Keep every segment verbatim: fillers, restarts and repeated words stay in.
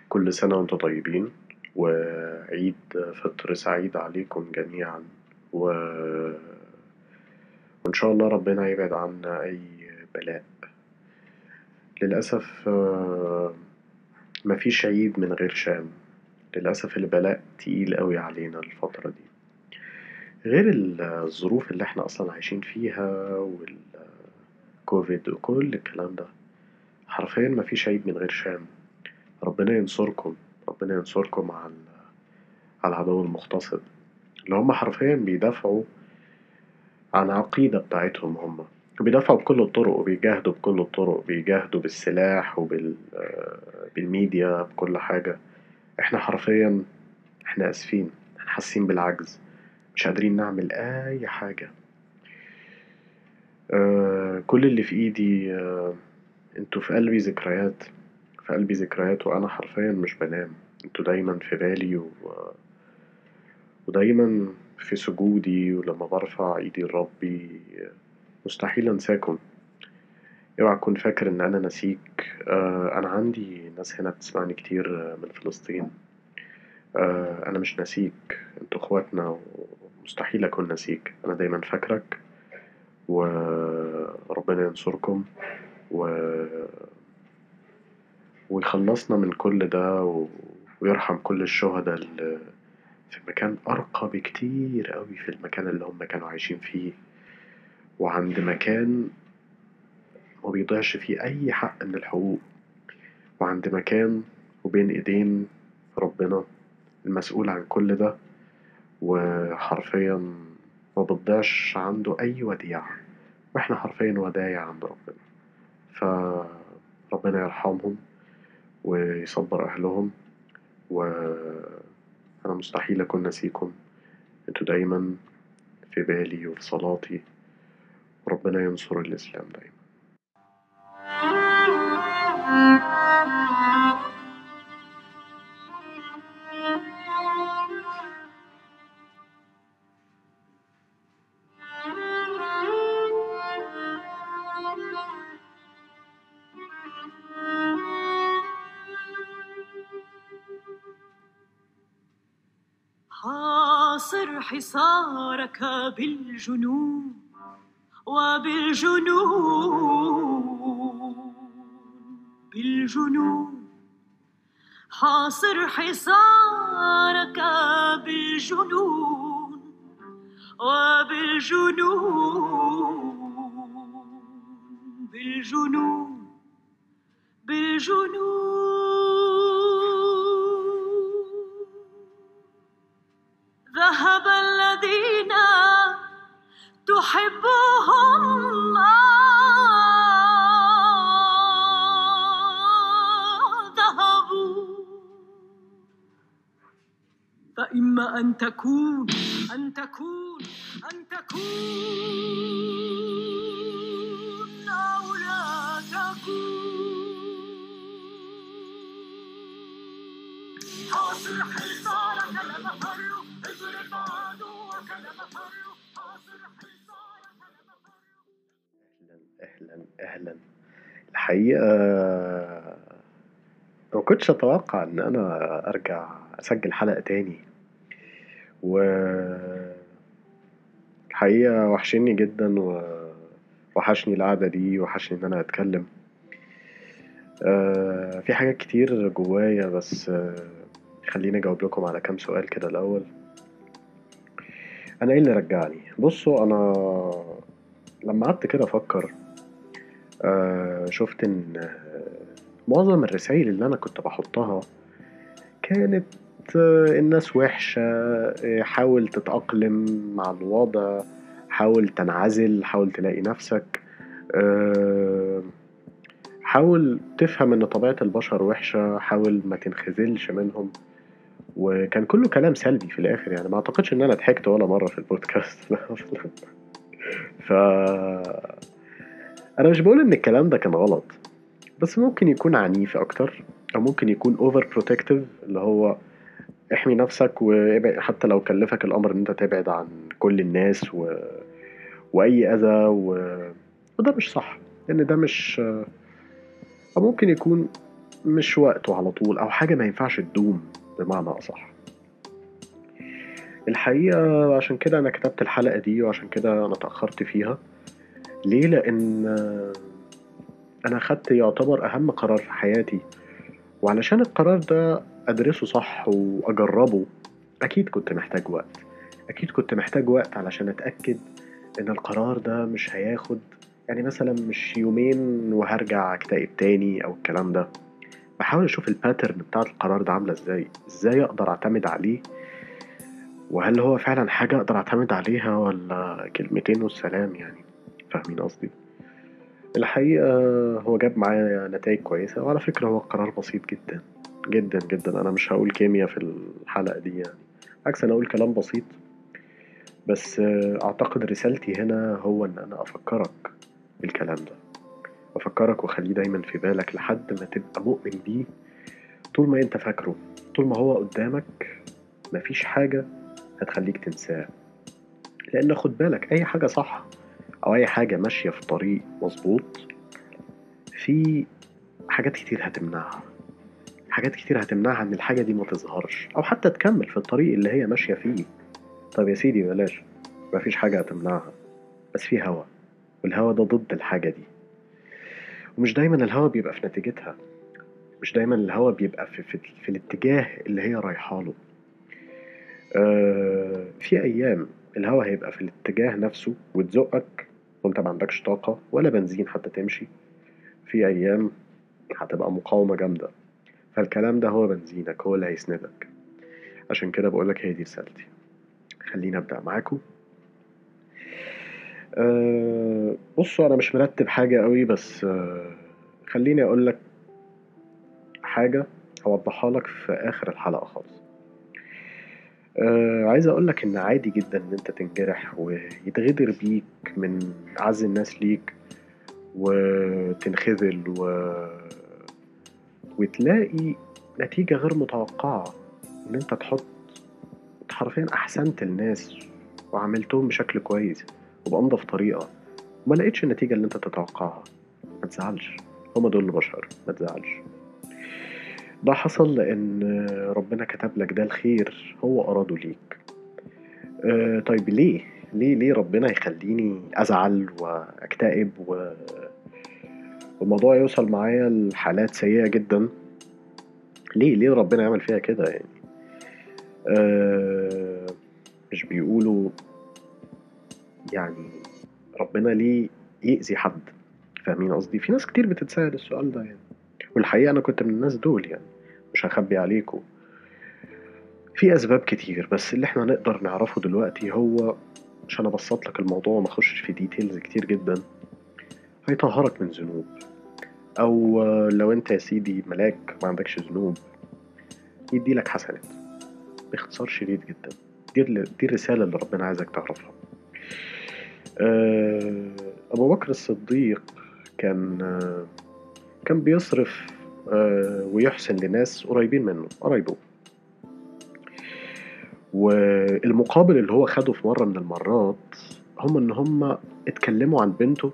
كل سنة وانتم طيبين، وعيد فطر سعيد عليكم جميعا و... وإن شاء الله ربنا يبعد عنا أي بلاء. للأسف آه، مفيش عيد من غير شام. للأسف البلاء تقيل قوي علينا الفترة دي، غير الظروف اللي احنا أصلا عايشين فيها والكوفيد وكل الكلام ده. حرفيا مفيش عيد من غير شام. ربنا ينصركم، ربنا ينصركم على على العدو المغتصب، اللي هم حرفيا بيدافعوا عن عقيدة بتاعتهم. هم بيدافعوا بكل الطرق وبيجاهدوا بكل الطرق، بيجاهدوا بالسلاح وبالميديا بكل حاجة. احنا حرفيا احنا اسفين، احنا حاسين بالعجز، مش قادرين نعمل اي حاجة. آه كل اللي في ايدي آه انتوا في قلبي ذكريات، في قلبي ذكريات، وانا حرفيا مش بنام. انتوا دايما في بالي و... ودايما في سجودي، ولما برفع ايدي لربي مستحيل انساكم. اوعى تكون فاكر ان انا نسيك. آه انا عندي ناس هنا بتسمعني كتير آه، من فلسطين. آه انا مش نسيك، انتوا اخواتنا، ومستحيل اكون نسيك. انا دايما فاكرك، وربنا ينصركم و... ويخلصنا من كل ده و... ويرحم كل الشهداء اللي في مكان أرقى بكتير قوي في المكان اللي هم كانوا عايشين فيه، وعند مكان ما بيضيعش فيه أي حق من الحقوق، وعند مكان وبين إيدين ربنا المسؤول عن كل ده، وحرفيا ما بتضيعش عنده أي وديعة، وإحنا حرفيا ودايع عند ربنا. فربنا يرحمهم ويصبر أهلهم، وأنا مستحيل أكون نسيكم. انتوا دايما في بالي وفي صلاتي، وربنا ينصر الإسلام دايما. حاصر حصارك بالجنون وبالجنون، بالجنون. حاصر حصارك بالجنون وبالجنون، بالجنون، بالجنون. ذهب الذين تحبهم ذهبوا. فإما أن تكون أن تكون أن تكون أو لا تكون. حاصر حصارك لمفر، اضرب عدوك لمفر. حاصر حصارك لمفر. أهلا أهلا أهلا. الحقيقة ما كنتش أتوقع إن أنا أرجع أسجل حلقة تاني، والحقيقة وحشني جدا، ووحشني القعدة دي، وحشني إن أنا أتكلم. آه، في حاجات كتير جوايا، بس آه، خليني أجاوب لكم على كام سؤال كده الأول. أنا إيه اللي رجعني؟ بصوا، أنا لما قعدت كده أفكر آه، شفت إن آه، معظم الرسائل اللي أنا كنت بحطها كانت آه، الناس وحشة، آه، حاول تتأقلم مع الوضع، حاول تنعزل، حاول تلاقي نفسك، آه، حاول تفهم إن طبيعة البشر وحشة، حاول ما تنخذلش منهم. وكان كله كلام سلبي في الآخر، يعني ما أعتقدش إن أنا ضحكت ولا مرة في البودكاست ده أصلا. ف أنا مش بقول إن الكلام ده كان غلط، بس ممكن يكون عنيف أكتر، أو ممكن يكون over protective، اللي هو احمي نفسك، وابعد حتى لو كلفك الأمر إن أنت تبعد عن كل الناس و... وأي أذى و... وده مش صح، لأن ده مش، أو ممكن يكون مش وقته على طول أو حاجة ما ينفعش تدوم بمعنى أصح. الحقيقة عشان كده أنا كتبت الحلقة دي وعشان كده أنا اتأخرت فيها. ليه؟ لأن أنا خدت يعتبر أهم قرار في حياتي، وعلشان القرار ده أدرسه صح وأجربه أكيد كنت محتاج وقت. أكيد كنت محتاج وقت علشان أتأكد إن القرار ده مش هياخد، يعني مثلا مش يومين وهرجع أكتئب تاني أو الكلام ده. بحاول أشوف الباترن بتاعة القرار ده عاملة إزاي، إزاي أقدر أعتمد عليه، وهل هو فعلا حاجة أقدر أعتمد عليها ولا كلمتين والسلام يعني. فاهمين قصدي؟ الحقيقة هو جاب معايا نتائج كويسة، وعلى فكرة هو قرار بسيط جدا جدا جدا. أنا مش هقول كيمياء في الحلقة دي يعني، عكس أنا أقول كلام بسيط. بس أعتقد رسالتي هنا هو إن أنا أفكرك بالكلام ده، أفكرك وأخليه دايما في بالك لحد ما تبقى مؤمن بيه. طول ما أنت فاكره، طول ما هو قدامك، مفيش حاجة هتخليك تنساه. لأن خد بالك، أي حاجة صح أو أي حاجة ماشية في طريق مظبوط، في حاجات كتير هتمنعها. حاجات كتير هتمنعها إن الحاجة دي ما تظهرش أو حتى تكمل في الطريق اللي هي ماشية فيه. طب يا سيدي بلاش، مفيش حاجة هتمنعها، بس في هوا، والهوا ده ضد الحاجة دي. ومش دايما الهوا بيبقى في نتيجتها، مش دايما الهوا بيبقى في, في, في الاتجاه اللي هي رايحة له. آه في أيام الهوا هيبقى في الاتجاه نفسه وتزقك وانت ما عندكش طاقة ولا بنزين حتى تمشي. في أيام هتبقى مقاومة جامدة، فالكلام ده هو بنزينك، هو اللي هيسندك. عشان كده بقولك هي دي رسالتي. خليني أبدأ معاكم. أه بصوا، أنا مش مرتب حاجة قوي، بس أه خليني أقولك حاجة أوضحها لك في آخر الحلقة خالص. أه عايز أقولك إن عادي جدا إن أنت تنجرح ويتغدر بيك من أعز الناس ليك، وتنخذل و... وتلاقي نتيجة غير متوقعة. إن أنت تحط حرفيا أحسنت الناس وعملتهم بشكل كويس وبأنظف طريقة، وما لقيتش النتيجة اللي أنت تتوقعها. ما تزعلش، هما دول البشر، ما تزعلش. ده حصل لأن ربنا كتب لك ده الخير، هو أراده ليك. أه طيب ليه؟ ليه ليه ربنا يخليني أزعل وأكتئب و... والموضوع يوصل معايا لحالات سيئة جدا؟ ليه ليه ربنا يعمل فيها كده يعني؟ أه مش بيقولوا يعني ربنا ليه يأذي حد؟ فاهمين قصدي؟ في ناس كتير بتتسأل السؤال ده يعني، والحقيقة أنا كنت من الناس دول يعني، مش هخبي عليكم. في أسباب كتير، بس اللي احنا نقدر نعرفه دلوقتي هو، عشان أبسط لك الموضوع وما أخشش في ديتيلز كتير جدا، هيطهرك من ذنوب. أو لو أنت يا سيدي ملاك ما عندكش ذنوب، يدي لك حسنات. باختصار شديد جدا، دي, دي الرسالة اللي ربنا عايزك تعرفها. أه أبو بكر الصديق كان أه كان بيصرف أه ويحسن لناس قريبين منه، قرايبه. والمقابل اللي هو خده في مرة من المرات هم إن هم اتكلموا عن بنته.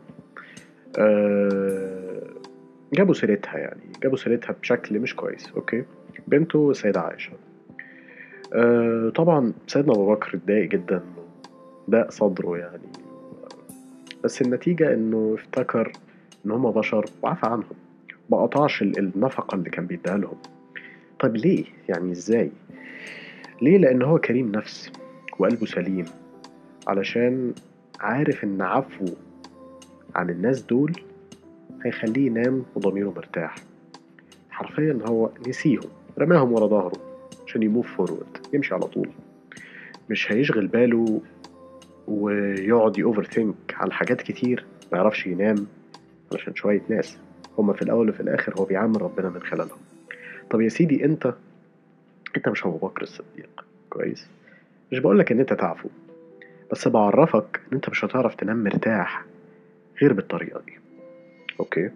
أه جابوا سيرتها، يعني جابوا سيرتها بشكل مش كويس. أوكي، بنته سيدة عائشة. أه طبعا سيدنا أبو بكر اتضايق جدا، ضاق صدره يعني. بس النتيجة إنه افتكر إن هما بشر وعفى عنهم، ما قطعش ال- النفقة اللي كان بيديها لهم. طب ليه؟ يعني إزاي؟ ليه؟ لأن هو كريم نفس وقلبه سليم، علشان عارف إن عفوه عن الناس دول هيخليه ينام وضميره مرتاح. حرفيا هو نسيهم، رماهم ورا ظهره عشان يموف فورورد، يمشي على طول. مش هيشغل باله ويقعد يوفر ثينك على حاجات كتير، ما يعرفش ينام علشان شوية ناس هما في الأول وفي الآخر هو بيعامل ربنا من خلالهم. طب يا سيدي، أنت أنت مش أبو بكر الصديق، كويس؟ مش بقولك إن أنت تعفو، بس بعرفك إن أنت مش هتعرف تنام مرتاح غير بالطريقة دي. أوكي؟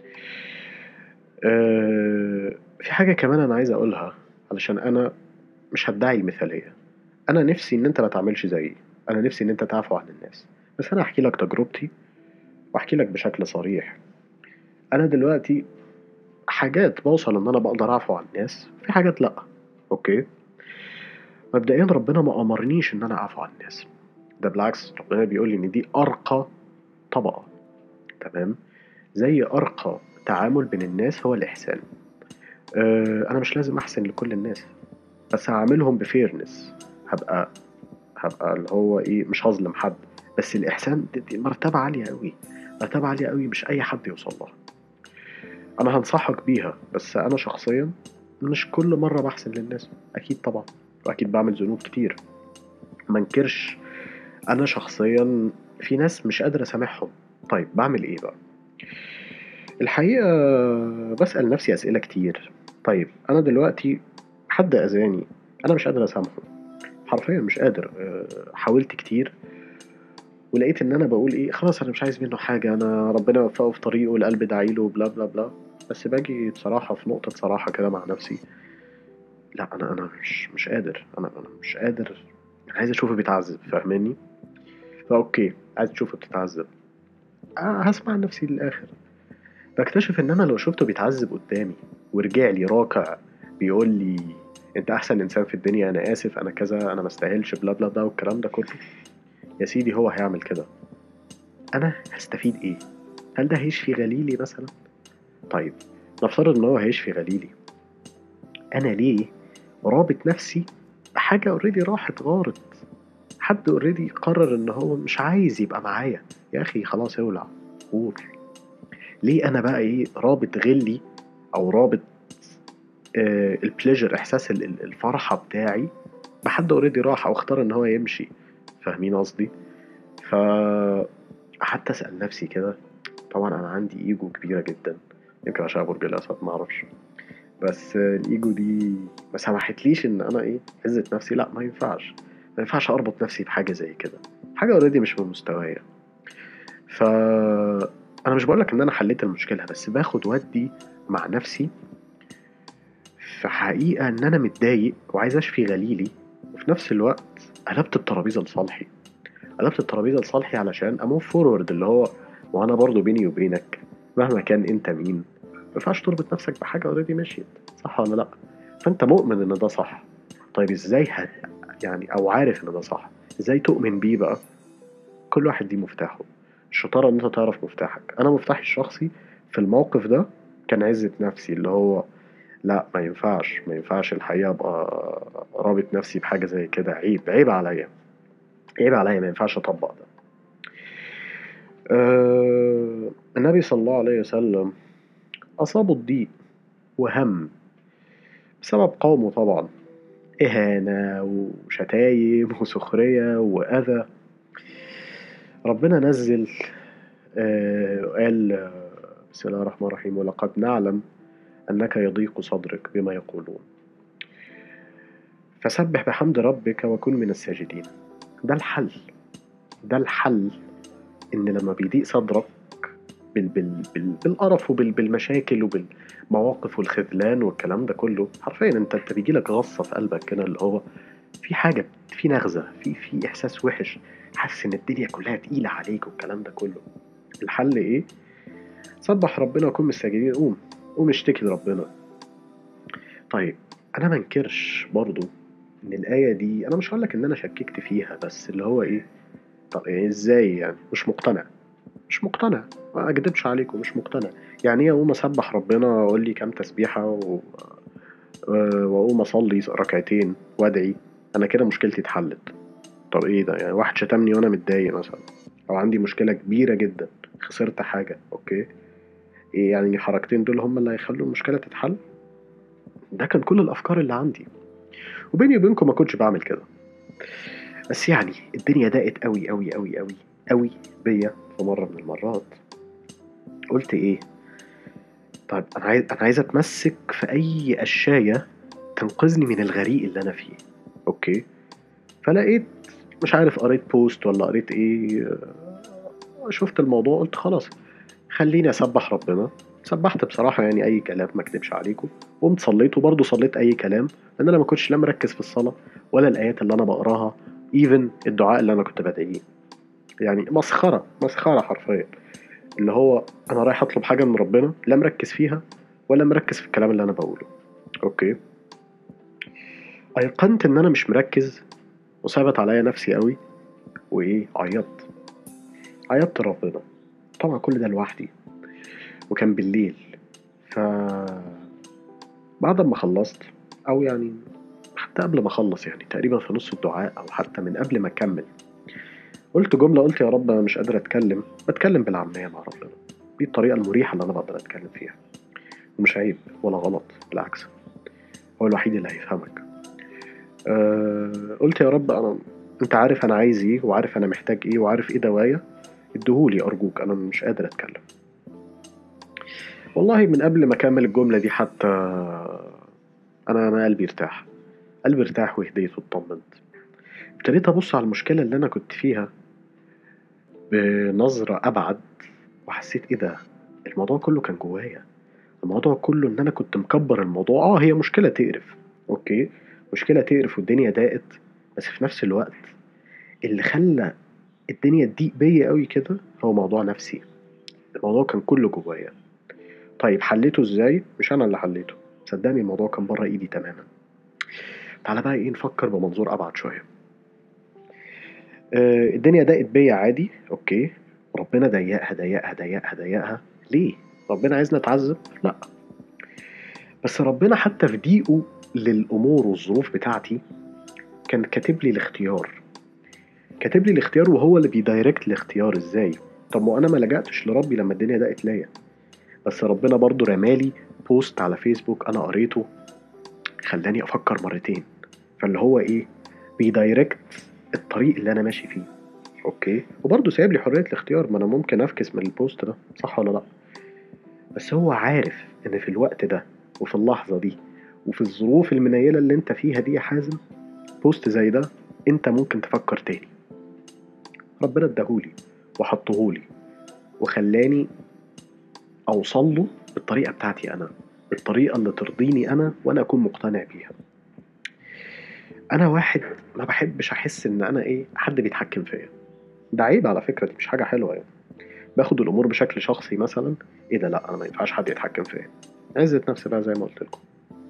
أه في حاجة كمان أنا عايز أقولها، علشان أنا مش هدعي المثالية. أنا نفسي إن أنت ما تعملش زيي، أنا نفسي إن أنت تعفو عن الناس. بس أنا هحكي لك تجربتي وأحكي لك بشكل صريح. أنا دلوقتي حاجات بوصل ان انا بقدر اعفو عن الناس، في حاجات لا. اوكي. مبدئيا ربنا ما امرنيش ان انا اعفو عن الناس، ده بالعكس ربنا بيقول لي ان دي ارقى طبقة. تمام. زي ارقى تعامل بين الناس هو الاحسان. أه انا مش لازم احسن لكل الناس، بس هعاملهم بفيرنس. هبقى هبقى اللي هو ايه، مش هظلم حد. بس الاحسان دي, دي مرتبة عالية قوي، مرتبة عالية قوي، مش اي حد يوصل لها. انا هنصحك بيها، بس انا شخصيا مش كل مرة بحسن للناس، اكيد طبعا، واكيد بعمل ذنوب كتير، منكرش. انا شخصيا في ناس مش قادر اسامحهم. طيب بعمل ايه بقى؟ الحقيقة بسأل نفسي اسئلة كتير. طيب انا دلوقتي حد اذاني، انا مش قادر اسامحه، حرفيا مش قادر. أه، حاولت كتير، ولقيت ان انا بقول ايه، خلاص انا مش عايز منه حاجة، انا ربنا يوفقه في طريقه، القلب دعيله، بلا بلا بلا. بس باجي بصراحة في نقطة صراحة كده مع نفسي، لا انا انا مش مش قادر، انا انا مش قادر. انا عايز اشوفه بيتعذب، فاهماني؟ فاوكي، عايز اشوفه بتتعذب، آه، هسمع نفسي للاخر. بكتشف ان انا لو شفته بيتعذب قدامي ورجع لي راكع بيقول لي انت احسن انسان في الدنيا، انا اسف، انا كذا، انا ما استاهلش، بلا بلا بلا والكلام ده كله، يا سيدي هو هيعمل كده، انا هستفيد ايه؟ هل ده هيشفي غليلي مثلا؟ طيب نفترض ان هو هيشفي غليلي، انا ليه رابط نفسي بحاجه اوريدي راحت غارت؟ حد اوريدي قرر ان هو مش عايز يبقى معايا، يا اخي خلاص اولع، قول. ليه انا بقى ايه رابط غلي، او رابط آه البليجر، احساس ال- ال- الفرحه بتاعي بحد اوريدي راح او اختار ان هو يمشي؟ فاهمين قصدي؟ ف قعدت اسال نفسي كده. طبعا انا عندي ايجو كبيره جدا، يمكن عشان برج الاسد، ما اعرفش. بس آه، الايجو دي ما سمحتليش ان انا ايه عزت نفسي، لا ما ينفعش، ما ينفعش اربط نفسي بحاجه زي كده، حاجه اوريدي مش من مستوايا. ف انا مش بقولك ان انا حليت المشكله، بس باخد ودي مع نفسي. في حقيقه ان انا متضايق وعايز اشفي غليلي، وفي نفس الوقت قلبت الترابيزه لصالحي. قلبت الترابيزه لصالحي علشان اموف فورورد، اللي هو وانا برضو بيني وبينك مهما كان انت مين، ما ينفعش تربط نفسك بحاجه اوريدي مشيت، صح ولا لا؟ فانت مؤمن ان ده صح. طيب ازاي هت يعني، او عارف ان ده صح، ازاي تؤمن بيه بقى؟ كل واحد ليه مفتاحه. الشطاره ان انت تعرف مفتاحك. انا مفتاحي الشخصي في الموقف ده كان عزة نفسي، اللي هو لا ما ينفعش، ما ينفعش الحقيقه ابقى رابط نفسي بحاجه زي كده، عيب، عيب عليا، عيب عليا، ما ينفعش اطبق ده. أه النبي صلى الله عليه وسلم أصابه الضيق وهم بسبب قومه طبعا، إهانة وشتايم وسخرية وأذى. ربنا نزل آه، وقال آه، بسم الله الرحمن الرحيم، ولقد نعلم أنك يضيق صدرك بما يقولون فسبح بحمد ربك وكن من الساجدين. ده الحل، ده الحل. إن لما بيضيق صدرك بال بال بال بالقرف وبالمشاكل وبالمواقف والخذلان والكلام ده كله، حرفيا انت انت بيجيلك غصة في قلبك كده، اللي هو في حاجة، في نغزة، في في إحساس وحش، حاسس إن الدنيا كلها تقيلة عليك والكلام ده كله. الحل إيه؟ سبح ربنا وكن من الساجدين، قوم، قوم اشتكي لربنا. طيب أنا منكرش برضو إن الآية دي، أنا مش هقولك إن أنا شككت فيها، بس اللي هو إيه، طب يعني إزاي يعني مش مقتنع؟ مش مقتنع، ما أكدبش عليكم، مش مقتنع. يعني إيه أقوم أسبح ربنا وأقول لي كام تسبيحة و... وأقوم أصلي ركعتين وأدعي، أنا كده مشكلتي اتحلت؟ طب ايه ده؟ يعني واحد شتمني وانا متضايق مثلا، او عندي مشكلة كبيرة جدا، خسرت حاجة، اوكي، ايه يعني الحركتين دول هم اللي هيخلوا المشكلة تتحل؟ ده كان كل الافكار اللي عندي، وبيني وبينكم ما كنتش بعمل كده. بس يعني الدنيا ضاقت قوي قوي قوي قوي قوي بيا في مرة من المرات. قلت ايه؟ طيب انا عايز انا عايز اتمسك في اي قشاية تنقذني من الغريق اللي انا فيه. اوكي. فلقيت، مش عارف قريت بوست ولا قريت ايه، شفت الموضوع قلت خلاص خليني اسبح ربنا. سبحت بصراحة يعني اي كلام، ما اكدبش عليكم. قمت صليت، وبرضه صليت اي كلام، لان انا ما كنتش لا مركز في الصلاة ولا الايات اللي انا بقراها، ايفن الدعاء اللي انا كنت بدعيه، يعني مسخرة، مسخرة حرفيا. اللي هو انا رايح اطلب حاجة من ربنا، لا مركز فيها ولا مركز في الكلام اللي انا بقوله. اوكي، ايقنت ان انا مش مركز وثابت عليا نفسي قوي، وايه، عيطت عيطت ربنا. طبعا كل ده لوحدي وكان بالليل. ف بعد ما خلصت، او يعني حتى قبل ما اخلص، يعني تقريبا في نص الدعاء او حتى من قبل ما اكمل، قلت جملة، قلت يا رب انا مش قادر اتكلم، بتكلم بالعامية مع ربنا. دي الطريقة المريحة اللي انا بقدر اتكلم فيها، ومش عيب ولا غلط، بالعكس هو الوحيد اللي هيفهمك. أه قلت يا رب انا، انت عارف انا عايز ايه، وعارف انا محتاج ايه، وعارف ايه دوايا، اديهولي ارجوك، انا مش قادر اتكلم. والله من قبل ما اكمل الجملة دي حتى، انا انا قلبي ارتاح، قلبي ارتاح وهديت واطمنت. ابتديت ابص على المشكلة اللي انا كنت فيها بنظرة ابعد، وحسيت ايه ده، الموضوع كله كان جوايا. الموضوع كله ان انا كنت مكبر الموضوع. اه هي مشكلة تقرف، اوكي، مشكلة تقرف والدنيا ضاقت، بس في نفس الوقت اللي خلى الدنيا تضيق بيا قوي كده هو موضوع نفسي. الموضوع كان كله جوايا. طيب حليته ازاي؟ مش انا اللي حليته، صدقني الموضوع كان بره ايدي تماما. تعالى بقى ايه، نفكر بمنظور ابعد شوية. آه الدنيا ضاقت بيا عادي، اوكي، ربنا ضيقها ضيقها ضيقها ضيقها ليه؟ ربنا عايزنا نتعذب؟ لا، بس ربنا حتى في ضيقه للامور والظروف بتاعتي كان كاتب لي الاختيار. كاتب لي الاختيار وهو اللي بيدايركت الاختيار ازاي. طب ما انا ما لجأتش لربي لما الدنيا ضاقت ليا، بس ربنا برضو رمالي بوست على فيسبوك انا قريته، خلاني افكر مرتين. فاللي هو ايه، بيدايركت الطريق اللي انا ماشي فيه. اوكي، وبرضه سايب لي حرية الاختيار، ما انا ممكن افكس من البوست ده، صح ولا لا؟ بس هو عارف ان في الوقت ده وفي اللحظة دي وفي الظروف المنيلة اللي انت فيها دي يا حازم، بوست زي ده انت ممكن تفكر تاني. ربنا اداهولي وحطهولي وخلاني اوصل له بالطريقة بتاعتي انا، بالطريقة اللي ترضيني انا وانا اكون مقتنع بيها. انا واحد ما بحبش احس ان انا ايه، حد بيتحكم فيا. ده عيب على فكرة، دي مش حاجة حلوة يعني. باخد الامور بشكل شخصي مثلا، ايه ده، لا انا ما ينفعش حد يتحكم فيا، عزة نفسي بقى زي ما قلت لكم.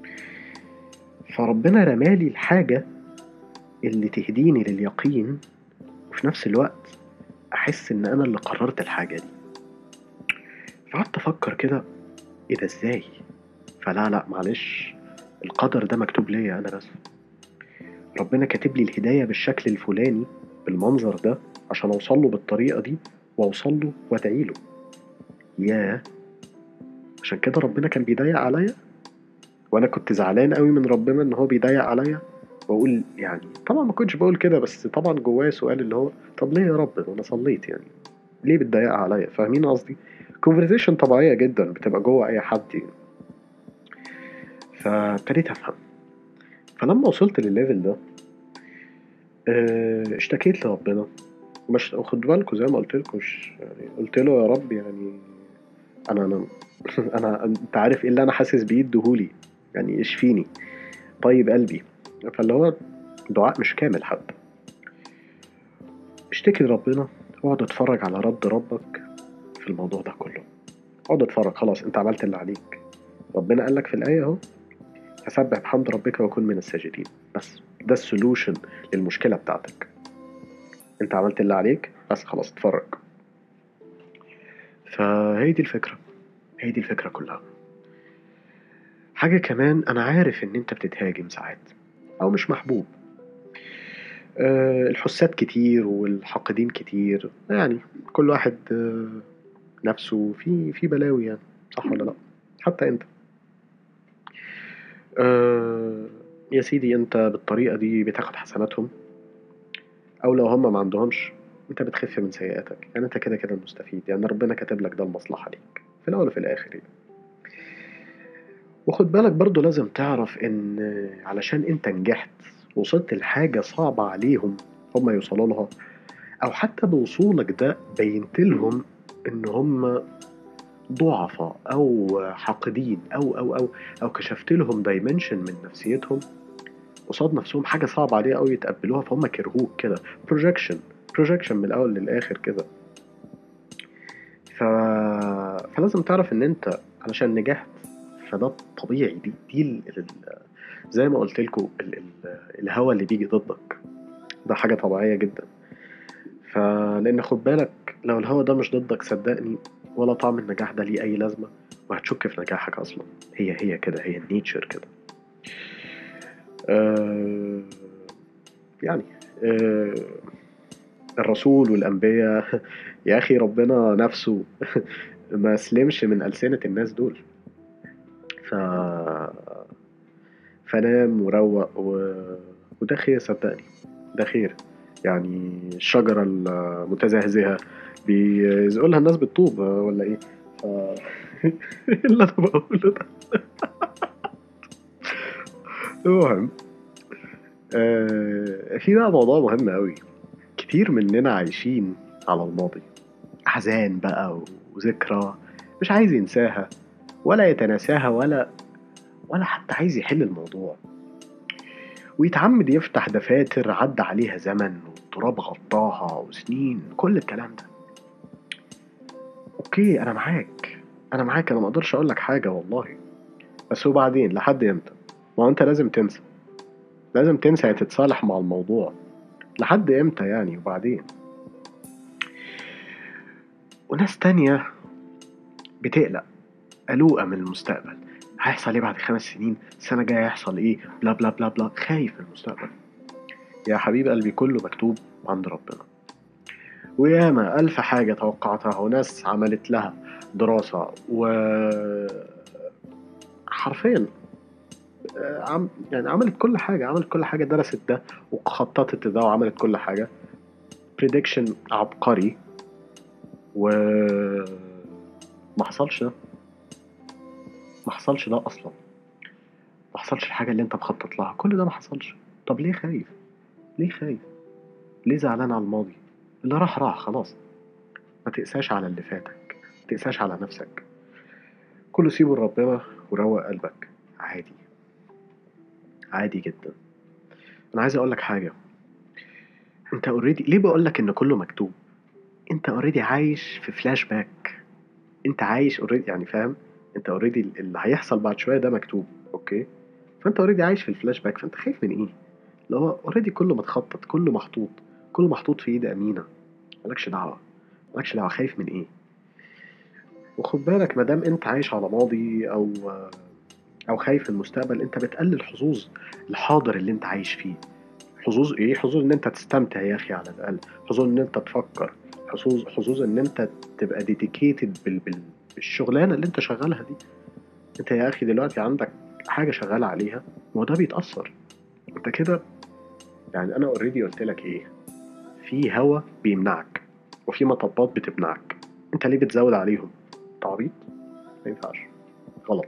فربنا رمالي الحاجة اللي تهديني لليقين، وفي نفس الوقت احس ان انا اللي قررت الحاجة دي. فقعدت افكر كده، ايه ده ازاي؟ فلا لا معلش، القدر ده مكتوب ليا انا بس. ربنا كاتب لي الهداية بالشكل الفلاني بالمنظر ده عشان اوصل له بالطريقة دي، واوصل له وادعي له. ياه، عشان كده ربنا كان بيضيق عليا، وانا كنت زعلان قوي من ربنا ان هو بيضيق عليا. واقول يعني، طبعا ما كنتش بقول كده، بس طبعا جوايا سؤال اللي هو طب ليه يا رب، انا صليت يعني، ليه بتضيق عليا؟ فاهمين قصدي؟ كونفرزيشن طبيعية جدا بتبقى جوه اي حد يعني. فابتديت افهم. فلما وصلت للليفل ده، آه، اشتكيت لربنا. مش واخد بالكم زي ما قلت لكم، يعني قلت له يا رب يعني، انا انا انا انت عارف ايه اللي انا حاسس بيه، اديهولي يعني، اشفيني، طيب قلبي. فاللي هو دعاء مش كامل حتى. اشتكي لربنا، واقعد اتفرج على رد ربك في الموضوع ده كله. اقعد اتفرج، خلاص انت عملت اللي عليك. ربنا قال لك في الآية اهو، فسبح بحمد ربك وكن من الساجدين. بس ده السولوشن للمشكلة بتاعتك. انت عملت اللي عليك، بس خلاص اتفرج. فهي دي الفكرة، هي دي الفكرة كلها. حاجة كمان، أنا عارف إن أنت بتتهاجم ساعات أو مش محبوب. أه الحساد كتير والحاقدين كتير، يعني كل واحد أه نفسه في في بلاوي يعني، صح ولا لأ؟ حتى أنت. أه يا سيدي، أنت بالطريقة دي بتاخد حسناتهم، أو لو هم ما عندهمش أنت بتخف من سيئاتك، يعني أنت كده كده المستفيد، يعني ربنا كاتب لك ده المصلحة ليك في الأول وفي الآخر يعني. وخد بالك برضو لازم تعرف ان علشان انت نجحت، وصلت لحاجة صعبة عليهم هم يوصلوا لها، او حتى بوصولك ده بينت لهم ان هم ضعفاء او حاقدين او او او او كشفت لهم دايمنشن من نفسيتهم قصاد نفسهم، حاجة صعبة عليها قوي يتقبلوها، فهم كرهوك كده. بروجكشن بروجكشن من الاول للاخر كده. ف... فلازم تعرف ان انت علشان نجحت، فده طبيعي. دي, دي ال... ال... زي ما قلت لكم ال... ال... الهوا اللي بيجي ضدك ده حاجة طبيعية جدا. فلأن خد بالك لو الهوا ده مش ضدك صدقني ولا طعم النجاح ده ليه أي لازمة، وهتشك في نجاحك أصلا. هي هي كده، هي النيتشر كده. آه يعني آه الرسول والأنبياء يا أخي ربنا نفسه ما سلمش من ألسنة الناس دول. ف... فنام وروق و... وده خير صدقني، ده خير. يعني الشجرة المتزهزهة بيزقوا لها الناس بالطوب ولا ايه؟ ف... إيه اللي انا بقوله ده؟ المهم آه في بقى موضوع مهم قوي. كتير مننا عايشين على الماضي، أحزان بقى وذكرى مش عايز ينساها ولا يتناساها ولا ولا حتى عايز يحل الموضوع، ويتعمد يفتح دفاتر عدى عليها زمن والتراب غطاها وسنين كل الكلام ده. اوكي انا معاك، انا معاك، انا ما اقدرش اقول لك حاجه والله. بس وبعدين لحد امتى؟ ما هو انت لازم تنسى، لازم تنسى يا تتصالح مع الموضوع. لحد امتى يعني؟ وبعدين وناس تانية بتقلق، قلوقة من المستقبل. هيحصل ايه بعد خمس سنين؟ السنة الجاية هيحصل ايه؟ بلا بلا بلا بلا، خايف من المستقبل. يا حبيب قلبي كله مكتوب عند ربنا. وياما ألف حاجة توقعتها وناس عملت لها دراسة و حرفيا آه، عم يعني عملت كل حاجة، عملت كل حاجة، درست ده وخططت ده وعملت كل حاجة. بريدكشن عبقري و ما حصلش ده، ما حصلش ده أصلا. ما حصلش الحاجة اللي أنت مخطط لها، كل ده ما حصلش. طب ليه خايف؟ ليه خايف؟ ليه زعلان على الماضي؟ اللي راح راح خلاص. ما تقساش على اللي فاتك، ما تقساش على نفسك. كله سيبه لربنا وروق قلبك. عادي، عادي جدا. انا عايز اقول لك حاجه. انت اوريدي، ليه بقول لك ان كله مكتوب؟ انت اوريدي عايش في فلاش باك. انت عايش اوريدي، يعني فاهم؟ انت اوريدي اللي هيحصل بعد شويه ده مكتوب، اوكي؟ فانت اوريدي عايش في الفلاش باك، فانت خايف من ايه؟ اللي هو اوريدي كله متخطط، كله محطوط، كله محطوط في ايد امينه. مالكش دعوه، مالكش دعوه. خايف من ايه؟ وخد بالك مادام انت عايش على ماضي او او خايف من المستقبل، انت بتقلل حظوظ الحاضر اللي انت عايش فيه. حظوظ ايه؟ حظوظ ان انت تستمتع يا اخي على الاقل، حظوظ ان انت تفكر، حظوظ حظوظ ان انت تبقى ديديكيتد بال... بال... بالشغلانه اللي انت شغالها دي. انت يا اخي دلوقتي عندك حاجه شغال عليها، ما هو ده بيتاثر. انت كده يعني. انا اوريدي قلت لك ايه؟ في هوا بيمنعك وفي مطبات بتمنعك. انت ليه بتزود عليهم؟ تعبيط، ما ينفعش، غلط.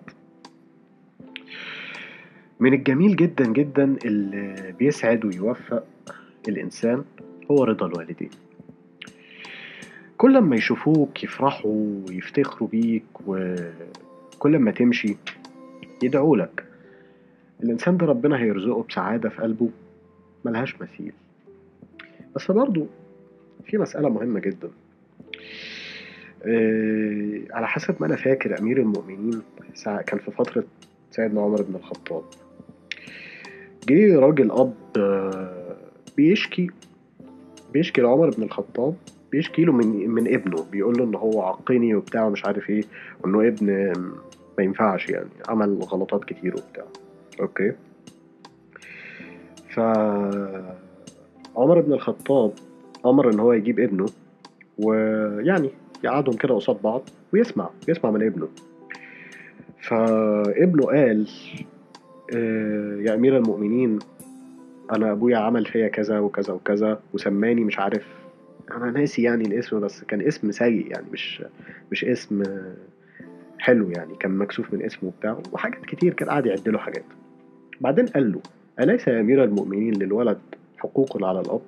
من الجميل جدا جدا اللي بيسعد ويوفق الإنسان هو رضا الوالدين. كل ما يشوفوك يفرحوا ويفتخروا بيك، وكل ما تمشي يدعوا لك. الإنسان ده ربنا هيرزقه بسعادة في قلبه ملهاش مثيل. بس برضو في مسألة مهمة جدا. أه على حسب ما أنا فاكر أمير المؤمنين سا- كان في فترة سيدنا عمر بن الخطاب. جه راجل أب آه، بيشكي بيشكي لعمر بن الخطاب، بيشكي له من من ابنه، بيقول له ان هو عقني وبتاع ومش عارف ايه، وانه ابن ما ينفعش، يعني عمل غلطات كتير وبتاع. اوكي. ف عمر بن الخطاب امر ان هو يجيب ابنه ويعني يقعدهم كده قصاد بعض ويسمع يسمع من ابنه. فابنه قال آه، يا امير المؤمنين، انا ابويا عمل فيا كذا وكذا وكذا وسماني مش عارف، انا ناسي يعني الاسم، بس كان اسم سيء يعني، مش مش اسم حلو يعني، كان مكسوف من اسمه وبتاع وحاجات كتير، كان قاعد يعد له حاجات. بعدين قال له أليس يا أمير المؤمنين للولد حقوق على الأب؟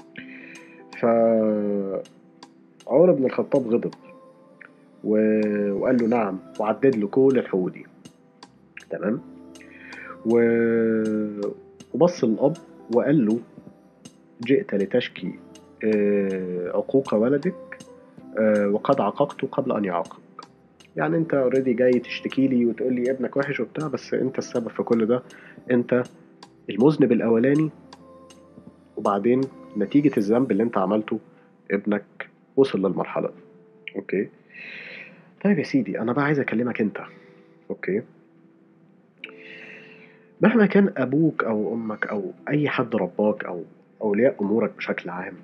فعمر بن الخطاب غضب و... وقال له نعم، وعدد له كل الحقوق دي. تمام. و... وبص الأب وقال له جئت لتشكي آه، عقوق ولدك، آه، وقد عاقبته قبل أن يعاقب. يعني انت اوريدي جاي تشتكي لي وتقول لي ابنك وحش وبتاع، بس انت السبب في كل ده. انت المذنب الاولاني، وبعدين نتيجة الذنب اللي انت عملته ابنك وصل للمرحلة دي. اوكي. طيب يا سيدي، انا بقى عايز اكلمك انت. اوكي. مهما كان ابوك او امك او اي حد رباك او اولياء امورك بشكل عام،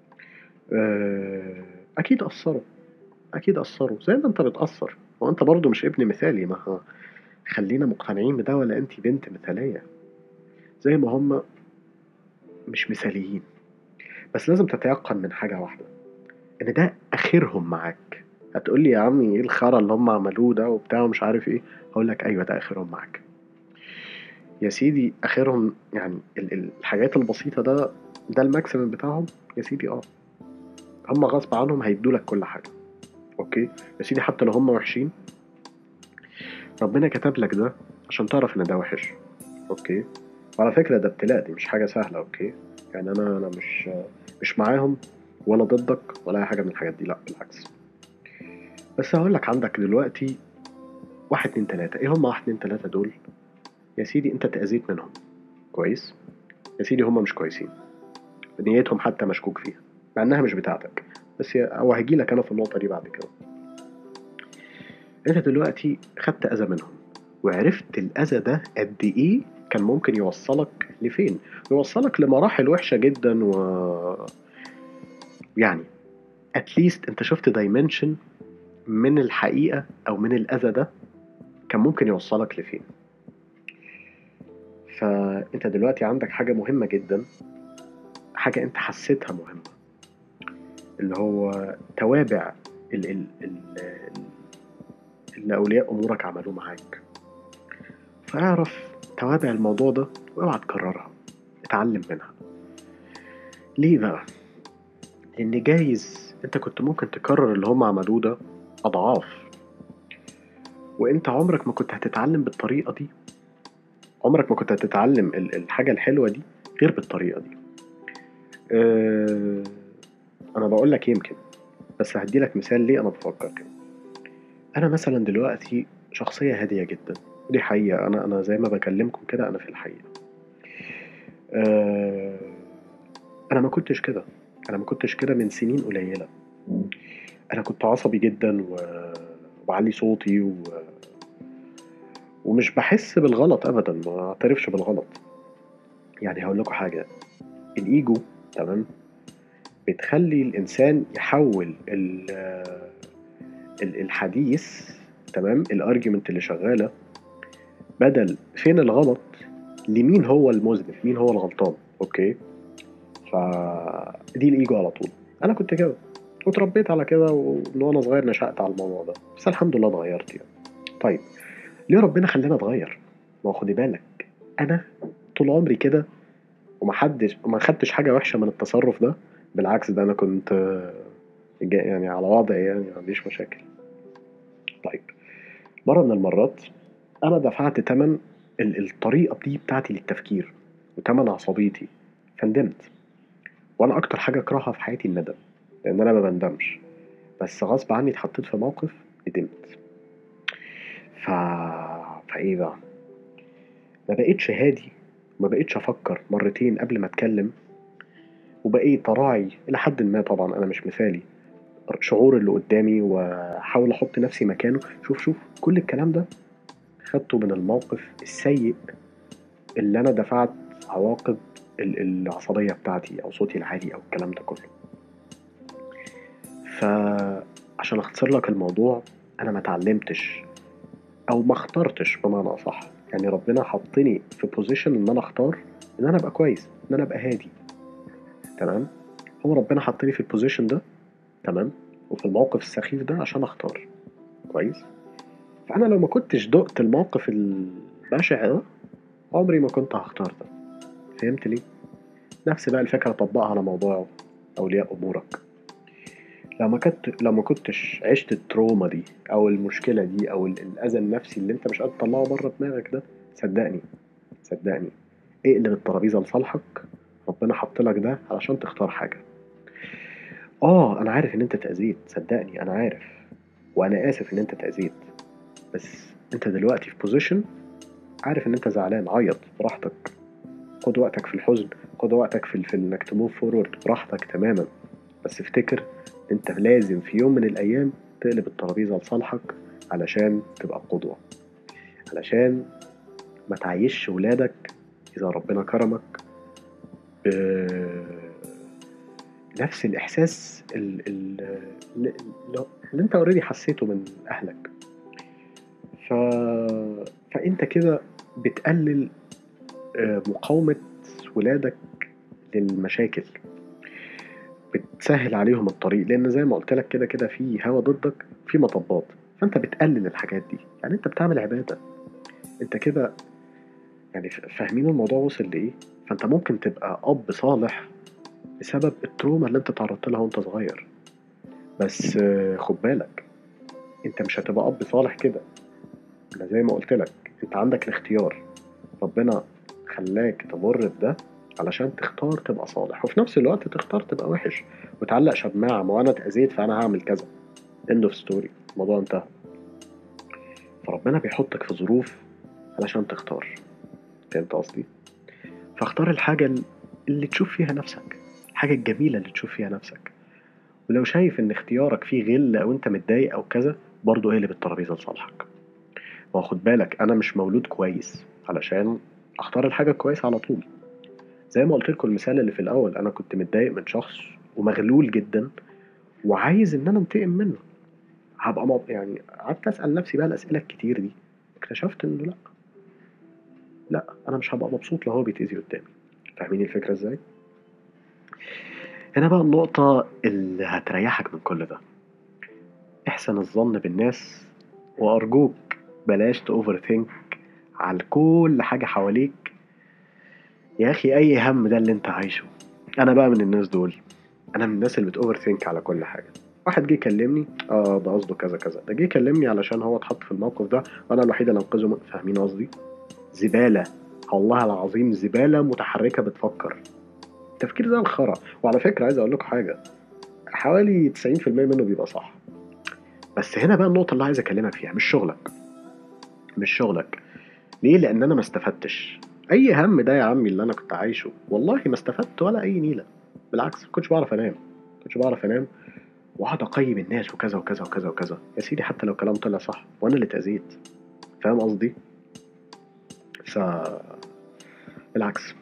آه، اكيد اثروا. اكيد اثروا زي ما انت بتاثر. وانت برضو مش ابن مثالي، ما هو خلينا مقتنعين بده، ولا انت بنت مثاليه زي ما هم مش مثاليين. بس لازم تتيقن من حاجه واحده، ان ده اخرهم معاك. هتقول لي يا عمي ايه الخرا اللي هم عملوه ده وبتاع ومش عارف ايه. هقول لك ايوه، ده اخرهم معاك يا سيدي. اخرهم يعني ال- ال- الحاجات البسيطه ده، ده الماكسيمم بتاعهم يا سيدي. اه، هم غصب عنهم هيدوا لك كل حاجه. اوكي يا سيدي، حتى لو هم وحشين، ربنا كتب لك ده عشان تعرف ان ده وحش. اوكي. وعلى فكره ده ابتلاء، دي مش حاجه سهله. اوكي. يعني انا انا مش مش معاهم ولا ضدك ولا اي حاجه من الحاجات دي، لا بالعكس. بس هقول لك، عندك دلوقتي واحد اتنين تلاته. ايه هم واحد اتنين تلاته دول؟ يا سيدي انت اتأذيت منهم. كويس. يا سيدي هم مش كويسين، نيتهم حتى مشكوك فيها، مع انها مش بتاعتك. بس يا- او هجي لك انا في النقطه دي بعد كده. انت دلوقتي خدت اذى منهم، وعرفت الاذى ده قد ايه كان ممكن يوصلك لفين. يوصلك لمراحل وحشه جدا. و يعني اتليست انت شفت دايمنشن من الحقيقه او من الاذى ده كان ممكن يوصلك لفين. فانت دلوقتي عندك حاجه مهمه جدا، حاجه انت حسيتها مهمه، اللي هو توابع ال- ال- ال- اللي اولياء امورك عملوه معاك. فاعرف توابع الموضوع ده واوعى تكررها، اتعلم منها. ليه بقى؟ لان جايز انت كنت ممكن تكرر اللي هم عملوه ده اضعاف، وانت عمرك ما كنت هتتعلم بالطريقه دي. عمرك ما كنت هتتعلم ال- الحاجه الحلوه دي غير بالطريقه دي. أه انا بقول لك يمكن، بس هدي لك مثال ليه انا بفكر كده. انا مثلا دلوقتي شخصيه هاديه جدا، دي حقيقه. انا انا زي ما بكلمكم كده، انا في الحقيقه. أه انا ما كنتش كده. انا ما كنتش كده من سنين قليله. انا كنت عصبي جدا و... وبعلي صوتي و... ومش بحس بالغلط ابدا، ما اعترفش بالغلط. يعني هقول لكم حاجه، الايجو، تمام، بتخلي الانسان يحول ال... ال- الحديث، تمام، الارجيومنت اللي شغاله، بدل فين الغلط لمين هو المذنب، مين هو الغلطان. اوكي. فدي الايجو على طول. انا كنت كده واتربيت على كده، ومن وانا صغير نشأت على الموضوع ده، بس الحمد لله اتغيرت يعني. طيب، ليه ربنا خلاني اتغير؟ ما هو خدي بالك، انا طول عمري كده، ومحدش ما خدتش حاجه وحشه من التصرف ده. بالعكس، ده انا كنت آه، جا- يعني على وضعي، يعني ما عنديش مشاكل. طيب، مره من المرات انا دفعت تمن ال- الطريقه دي بتاعتي للتفكير، وتمن عصبيتي، فندمت. وانا اكتر حاجه اكرهها في حياتي الندم، لان انا ما بندمش، بس غصب عني اتحطيت في موقف ندمت. ف فايه بقى، ما بقيتش هادي، ما بقيتش افكر مرتين قبل ما اتكلم، وبقيت اراعي الى حد ما، طبعا انا مش مثالي، شعور اللي قدامي، واحاول احط نفسي مكانه. شوف شوف كل الكلام ده خدته من الموقف السيء اللي انا دفعت عواقب ال- العصبية بتاعتي او صوتي العالي او الكلام ده كله. فعشان اختصر لك الموضوع، انا ما اتعلمتش او ما اخترتش بمعنى اصح. يعني ربنا حطني في بوزيشن ان انا اختار ان انا ابقى كويس، ان انا ابقى هادي، تمام. هو ربنا حطني في البوزيشن ده، تمام، وفي الموقف السخيف ده عشان اختار. كويس. فانا لو ما كنتش دقت الموقف البشع ده، عمري ما كنت هختار ده. فهمت ليه؟ نفس بقى الفكره طبقها على موضوع اولياء امورك. لو ما كنت لو ما كنتش عشت التروما دي او المشكله دي او ال- الاذى النفسي اللي انت مش قادر تطلعه بره دماغك ده، صدقني، صدقني، اقلب الترابيزه لصالحك. ربنا حط لك ده علشان تختار حاجه. اه انا عارف ان انت اتاذيت، صدقني انا عارف. وانا اسف ان انت اتأذيت، بس انت دلوقتي في بوزيشن عارف ان انت زعلان، عيط براحتك، خد وقتك في الحزن، خد وقتك في, في انك تموف فورورد براحتك تماما. بس افتكر انت لازم في يوم من الايام تقلب الترابيزه لصالحك علشان تبقى قدوه، علشان ما تعيش ولادك اذا ربنا كرمك بنفس الاحساس ال- ال- اللي, اللي انت اوريدي حسيته من اهلك. ف... فانت كده بتقلل آه، مقاومه ولادك للمشاكل، بتسهل عليهم الطريق، لان زي ما قلت لك كده كده في هوا ضدك، في مطبات، فانت بتقلل الحاجات دي، يعني انت بتعمل عباده. انت كده يعني ف- فاهمين الموضوع وصل لايه؟ فانت ممكن تبقى اب صالح بسبب التروما اللي انت تعرضت لها وانت صغير، بس آه، خد بالك انت مش هتبقى اب صالح كده. انا زي ما قلت لك انت عندك الاختيار، ربنا خلاك تمر بده علشان تختار تبقى صالح، وفي نفس الوقت تختار تبقى وحش وتعلق شماعة، ما انا اتأذيت فانا هعمل كذا، end of story، الموضوع انتهى. فربنا بيحطك في ظروف علشان تختار، فهمت قصدي؟ فاختار الحاجة ال- اللي تشوف فيها نفسك، الحاجة الجميلة اللي تشوف فيها نفسك. ولو شايف ان اختيارك فيه غل او انت متضايق او كذا، برضه اقلب الترابيزة لصالحك. ما هو خد بالك انا مش مولود كويس علشان اختار الحاجة الكويسة على طول. زي ما قلت لكم المثال اللي في الاول، انا كنت متضايق من شخص ومغلول جدا وعايز ان انا انتقم منه، هبقى مب... يعني قعدت اسال نفسي بقى الاسئله الكتير دي، اكتشفت انه لا، لا انا مش هبقى مبسوط لو هو بيتاذي قدامي. فاهمين الفكره ازاي؟ هنا بقى النقطه اللي هتريحك من كل ده، احسن الظن بالناس، وارجوك بلاش تاوفر ثينك على كل حاجه حواليك. يا اخي اي هم ده اللي انت عايشه. انا بقى من الناس دول، انا من الناس اللي بتوفر ثينك على كل حاجه. واحد جه يكلمني، اه ده قصده كذا كذا، ده جه يكلمني علشان هو اتحط في الموقف ده وانا الوحيد اللي انقذه من- فاهمين قصدي؟ زباله، والله العظيم زباله متحركه بتفكر تفكير زي الخرا. وعلى فكره عايز اقول لكم حاجه، حوالي تسعين في المية منه بيبقى صح. بس هنا بقى النقطه اللي عايز اكلمك فيها، مش شغلك، مش شغلك. ليه؟ لان انا ما استفدتش. اي هم ده يا عمي اللي انا كنت عايشه، والله ما استفدت ولا اي نيله. بالعكس، ما كنتش بعرف انام، ما كنتش بعرف انام واقعد اقيم الناس وكذا وكذا وكذا وكذا. يا سيدي حتى لو كلام طلع صح وانا اللي اتاذيت، فاهم قصدي؟ ف بالعكس،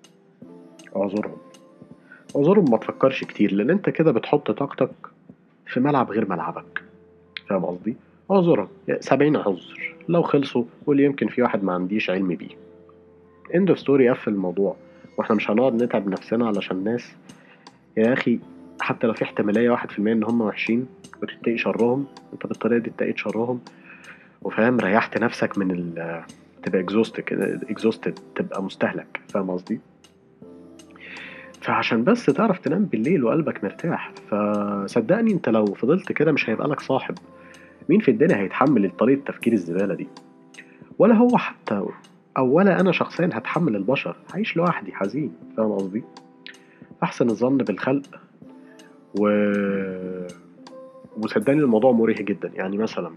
اعذرهم، اعذرهم، ما تفكرش كتير، لان انت كده بتحط طاقتك في ملعب غير ملعبك، فاهم قصدي؟ اعذرهم، سبعين عذر لو خلصوا قول يمكن في واحد ما عنديش علم بيه، end of story، قفل الموضوع. واحنا مش هنقعد نتعب نفسنا علشان ناس. يا اخي حتى لو في احتمالية واحد في المية ان هم وحشين وتتقي شرهم، انت بالطريقة دي اتقيت شرهم، وفاهم ريحت نفسك من ال تبقى exhausted كده، exhausted، تبقى مستهلك، فاهم قصدي؟ فعشان بس تعرف تنام بالليل وقلبك مرتاح. فصدقني انت لو فضلت كده مش هيبقى لك صاحب. مين في الدنيا هيتحمل طريقة تفكير الزبالة دي؟ ولا هو حتى، او ولا انا شخصيا هتحمل البشر، هعيش لوحدي حزين، فاهم قصدي؟ احسن الظن بالخلق. و وصدقني الموضوع مريح جدا. يعني مثلا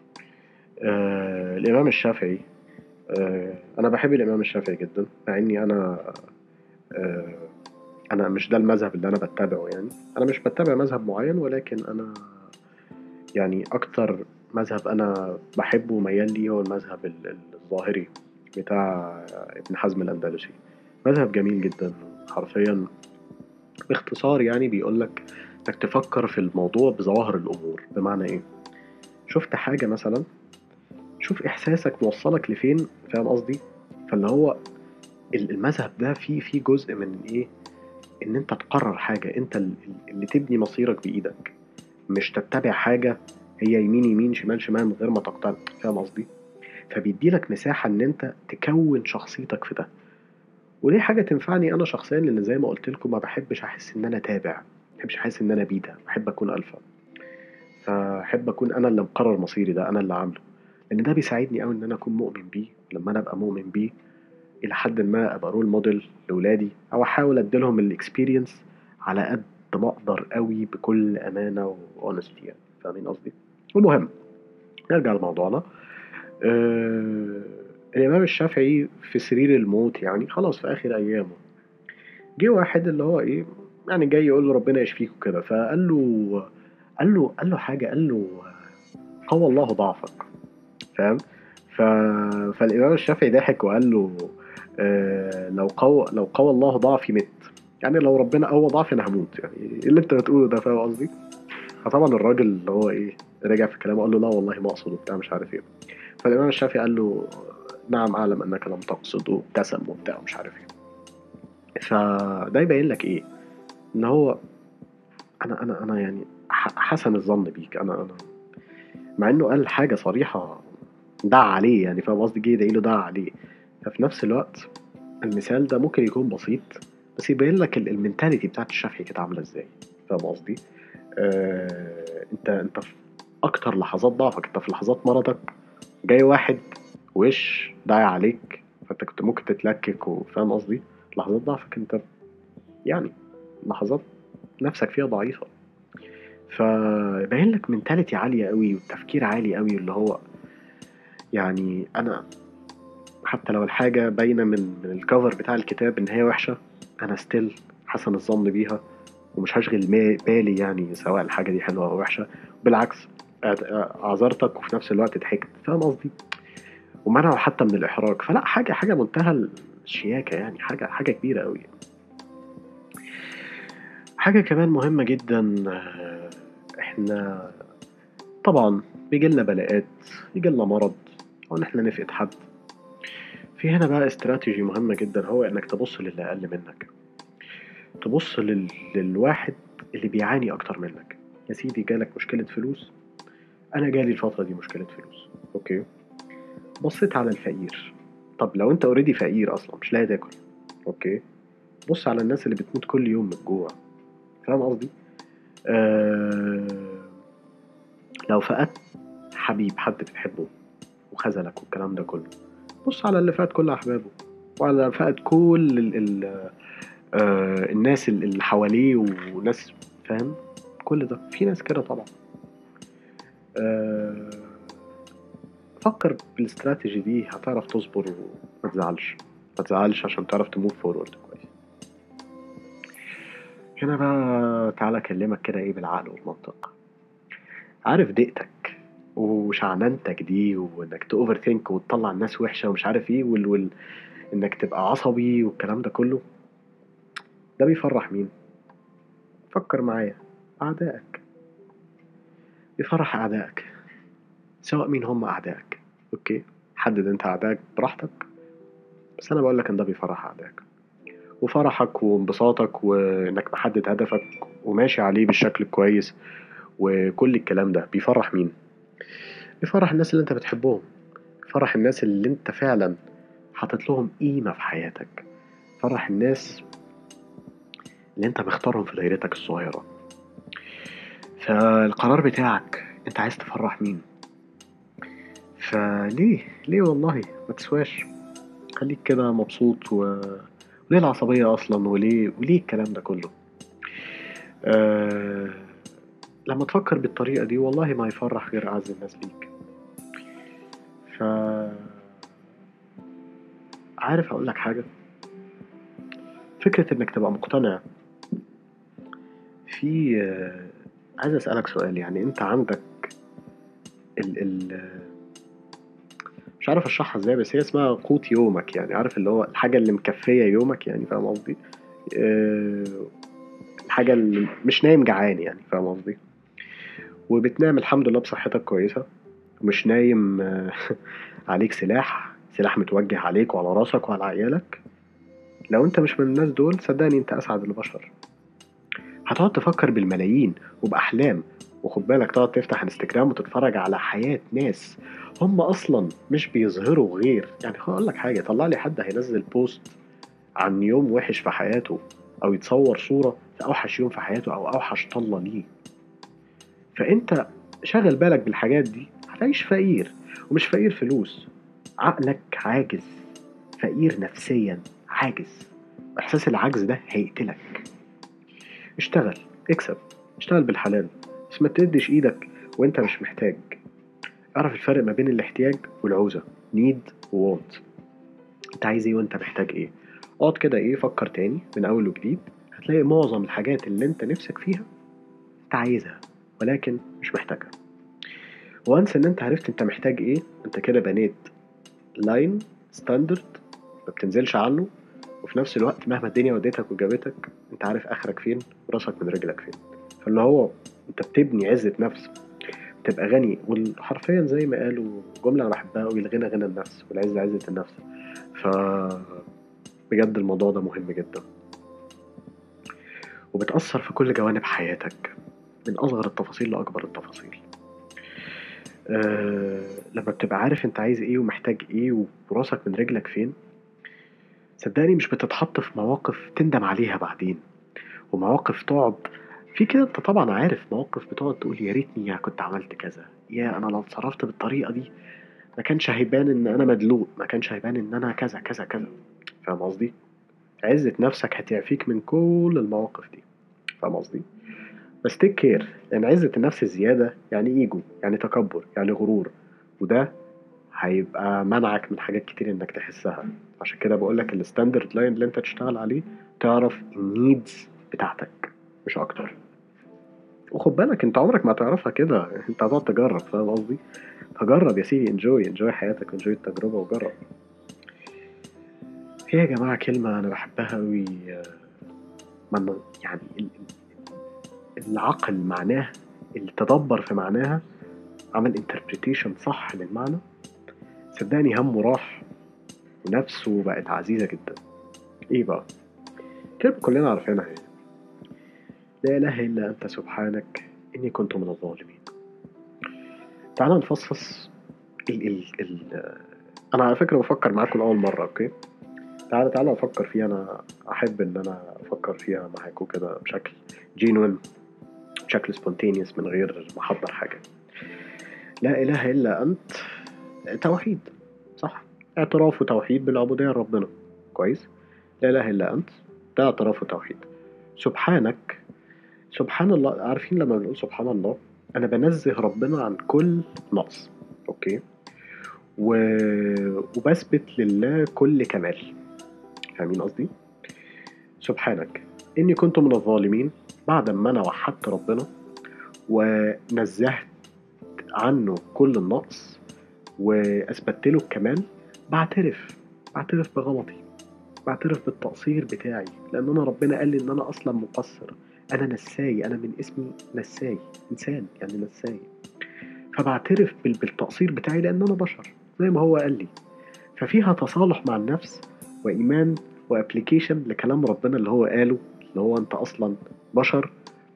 آه الامام الشافعي، آه انا بحب الامام الشافعي جدا، مع اني انا آه انا مش ده المذهب اللي انا بتبعه، يعني انا مش بتبع مذهب معين، ولكن انا يعني اكتر مذهب انا بحبه وميال ليه هو المذهب ال- ال- الظاهري بتاع ابن حزم الاندلسي. مذهب جميل جدا، حرفيا باختصار يعني بيقولك انك تفكر في الموضوع بظواهر الامور. بمعنى ايه؟ شفت حاجة مثلا، شوف احساسك موصلك لفين، فاهم قصدي؟ فاللي هو ال- المذهب ده فيه فيه جزء من ايه، ان انت تقرر حاجة، انت ال- اللي تبني مصيرك بايدك، مش تتبع حاجة هي يمين يمين شمال شمال من غير ما تقتنع، فاهم قصدي؟ فبيديلك مساحة ان انت تكون شخصيتك في ده. ودي حاجة تنفعني انا شخصيا، لان زي ما قلت لكم ما بحبش احس ان انا تابع، ما بحبش احس ان انا بيتا، بحب اكون الفا. فاحب اكون انا اللي مقرر مصيري، ده انا اللي عامله، لان ده بيساعدني قوي ان انا اكون مؤمن بيه. لما انا ابقى مؤمن بيه الى حد ما ابقى رول موديل لاولادي، او احاول اديلهم الاكسبيرينس على قد ما اقدر قوي بكل امانه واونستي، يعني فاهمين قصدي؟ المهم نرجع لموضوعنا. آه الإمام الشافعي في سرير الموت، يعني خلاص في آخر أيامه، جه واحد اللي هو إيه، يعني جاي يقول له ربنا يشفيك وكده، فقال له قال له قال له حاجة، قال له قوى الله ضعفك، فاهم؟ ف... فالإمام الشافعي ضحك وقال له آه لو قوى لو قوى الله ضعفي مت، يعني لو ربنا قوى ضعفي أنا هموت، يعني إيه اللي أنت بتقوله ده؟ فاهم قصدي؟ فطبعا الراجل اللي هو إيه رجع في كلامه، قال له لا والله ما أقصد وبتاع مش عارف إيه. فالإمام الشافعي قال له نعم أعلم أنك لم تقصد، وابتسم وبتاع مش عارف إيه. فده يبين لك إيه؟ إن هو أنا أنا أنا يعني ح- حسن الظن بيك. أنا أنا مع إنه قال حاجة صريحة دعا عليه، يعني فاهم قصدي، جه يدعي له دعا عليه. ففي نفس الوقت المثال ده ممكن يكون بسيط، بس يبين لك ال- المنتاليتي بتاعت الشافعي كانت عاملة إزاي. فاهم قصدي؟ آه أنت أنت في أكتر لحظات ضعفك، أنت في لحظات مرضك جاي واحد وش داعي عليك، فانت كنت ممكن تتلكك، وفاهم قصدي. لحظات ضعفك انت، يعني لحظات نفسك فيها ضعيفة، فبين لك منتاليتي عالية قوي والتفكير عالي قوي، اللي هو يعني انا حتى لو الحاجة باينة من من الكفر بتاع الكتاب ان هي وحشة، انا ستيل حسن الظن بيها، ومش هشغل ما- بالي يعني سواء الحاجة دي حلوة او وحشة. بالعكس، أعت- اعذرتك وفي نفس الوقت ضحكت، فاهم قصدي، ومنعه حتى من الإحراج. فلا، حاجة حاجة منتهى الشياكة، يعني حاجة حاجة كبيرة قوي. حاجة كمان مهمة جدا، آه، احنا طبعا بيجيلنا بلاءات، يجيلنا مرض، أو إن احنا نفقد حد. في هنا بقى استراتيجي مهمة جدا، هو إنك تبص للي أقل منك، تبص لل... للواحد اللي بيعاني أكتر منك. يا سيدي جالك مشكلة فلوس، أنا جالي الفترة دي مشكلة فلوس، أوكي. بصيت على الفقير، طب لو أنت أوريدي فقير أصلا مش لاقي تاكل، أوكي، بص على الناس اللي بتموت كل يوم من الجوع، فاهم قصدي. آه لو فقدت حبيب، حد بتحبه وخذلك والكلام ده كله، بص على اللي فقد كل أحبابه، وعلى اللي فقد كل ال ال آه الناس ال- اللي حواليه وناس، فاهم. كل ده في ناس كده طبعا. آه فكر بالاستراتيجي دي، هتعرف تصبر وما تزعلش، ما تزعلش عشان تعرف تموف فورورد كويس. هنا بقى تعالى اكلمك كده ايه بالعقل والمنطق. عارف دقتك وشعننتك دي، وانك تأوفر ثينك وتطلع الناس وحشة ومش عارف ايه، وال... وال... انك تبقى عصبي والكلام ده كله، ده بيفرح مين؟ فكر معايا، أعدائك. بيفرح أعدائك، سواء مين هم أعدائك. أوكي، حدد أنت أعدائك براحتك، بس أنا بقول لك إن ده بيفرح أعدائك. وفرحك وانبساطك وإنك محدد هدفك وماشي عليه بالشكل الكويس وكل الكلام ده بيفرح مين؟ بيفرح الناس اللي أنت بتحبهم، بيفرح الناس اللي أنت فعلا حاطط لهم قيمة في حياتك، فرح الناس اللي أنت مختارهم في دايرتك الصغيرة. فالقرار بتاعك، أنت عايز تفرح مين؟ فليه ليه والله ما تسواش، خليك كده مبسوط و... وليه العصبية أصلا، وليه وليه الكلام ده كله. آه... لما تفكر بالطريقة دي والله ما يفرح غير أعز الناس ليك. ف عارف أقول لك حاجة، فكرة إنك تبقى مقتنع في آه... عايز أسألك سؤال، يعني أنت عندك ال... ال... مش عارف أشرحها إزاي، بس هي اسمها قوت يومك، يعني عارف اللي هو الحاجة اللي مكفية يومك، يعني فاهم قصدي. آه... الحاجة اللي مش نايم جعان، يعني فاهم قصدي، وبتنام الحمد لله بصحتك كويسة، ومش نايم آه، عليك سلاح سلاح متوجه عليك وعلى راسك وعلى عيالك. لو انت مش من الناس دول، صدقني انت اسعد البشر. هتقعد تفكر بالملايين وبأحلام، وخد بالك تقعد تفتح انستجرام وتتفرج على حياة ناس هم اصلا مش بيظهروا غير، يعني هقول لك حاجة، طلع لي حد هينزل بوست عن يوم وحش في حياته، او يتصور صورة في اوحش يوم في حياته او اوحش طلة ليه. فانت شغل بالك بالحاجات دي، هتعيش فقير، ومش فقير فلوس، عقلك عاجز، فقير نفسيا عاجز. احساس العجز ده هيقتلك. اشتغل، اكسب، اشتغل بالحلال، بس ما تدش ايدك وانت مش محتاج. اعرف الفرق ما بين الاحتياج والعوزة، need و want. انت عايز ايه وانت محتاج ايه؟ اقعد كده ايه، فكر تاني من اول وجديد، هتلاقي معظم الحاجات اللي انت نفسك فيها انت عايزها ولكن مش محتاجها. وانس ان انت عرفت انت محتاج ايه، انت كده بنيت لاين ستاندرد ما بتنزلش عنه، وفي نفس الوقت مهما الدنيا وديتك وجابتك انت عارف اخرك فين وراسك من رجلك فين. فاللي هو انت بتبني عزة نفس، تبقى غني. وحرفيا زي ما قالوا جملة انا بحبها قوي، الغنى غنى النفس والعزة عزة النفس. ف بجد الموضوع ده مهم جدا، وبتأثر في كل جوانب حياتك من أصغر التفاصيل لأكبر التفاصيل. أه لما بتبقى عارف انت عايز ايه ومحتاج ايه وراسك من رجلك فين، صدقني مش بتتحط في مواقف تندم عليها بعدين، ومواقف تقعد في كده. انت طبعا عارف مواقف بتقعد تقول يا ريتني يا كنت عملت كذا، يا انا لو اتصرفت بالطريقة دي ما كانش هيبان ان انا مدلوق، ما كانش هيبان ان انا كذا كذا كذا. فاهم قصدي؟ عزة نفسك هتعفيك من كل المواقف دي. فاهم قصدي؟ بس تيك كير، لان عزة النفس الزيادة يعني ايجو، يعني تكبر، يعني غرور، وده هيبقى منعك من حاجات كتير انك تحسها. عشان كده بقولك الستاندرد لاين اللي انت تشتغل عليه، تعرف النيدز بتاعتك مش اكتر. وخد بالك انت عمرك ما هتعرفها كده، انت هتقعد تجرب. فاهم قصدي؟ فجرب يا سيدي، انجوي انجوي حياتك وانجوي التجربة وجرب. في يا جماعة كلمة انا بحبها قوي، من يعني ال- العقل معناه، اللي تدبر في معناها، عمل انتربريتيشن صح للمعنى، صدقني همه راح ونفسه بقت عزيزة جدا. ايه بقى؟ كلمة كلنا عارفينها يعني، لا إله إلا أنت سبحانك إني كنت من الظالمين. تعالى نفصص ال ال ال أنا على فكرة بفكر معاكم لأول مرة، أوكي؟ تعالى تعالى أفكر فيها. أنا أحب إن أنا أفكر فيها معاكم كده بشكل جينوين، بشكل سبونتينيوس، من غير ما أحضر حاجة. لا إله إلا أنت، توحيد صح؟ اعتراف وتوحيد بالعبودية لربنا، كويس؟ لا إله إلا أنت، ده اعتراف وتوحيد. سبحانك، سبحان الله. عارفين لما بنقول سبحان الله، أنا بنزه ربنا عن كل نقص، أوكي؟ و... وبثبت لله كل كمال. فاهمين قصدي؟ سبحانك إني كنت من الظالمين، بعد ما أنا وحدت ربنا ونزهت عنه كل النقص وأثبت له الكمال، بعترف بعترف بغلطي، بعترف بالتقصير بتاعي، لأن أنا ربنا قال لي إن أنا أصلا مقصر. أنا نساي، أنا من اسمي نساي، إنسان يعني نساي. فبعترف بال- بالتقصير بتاعي لأن أنا بشر زي ما هو قال لي. ففيها تصالح مع النفس وإيمان وأبليكيشن لكلام ربنا اللي هو قاله، اللي هو أنت أصلا بشر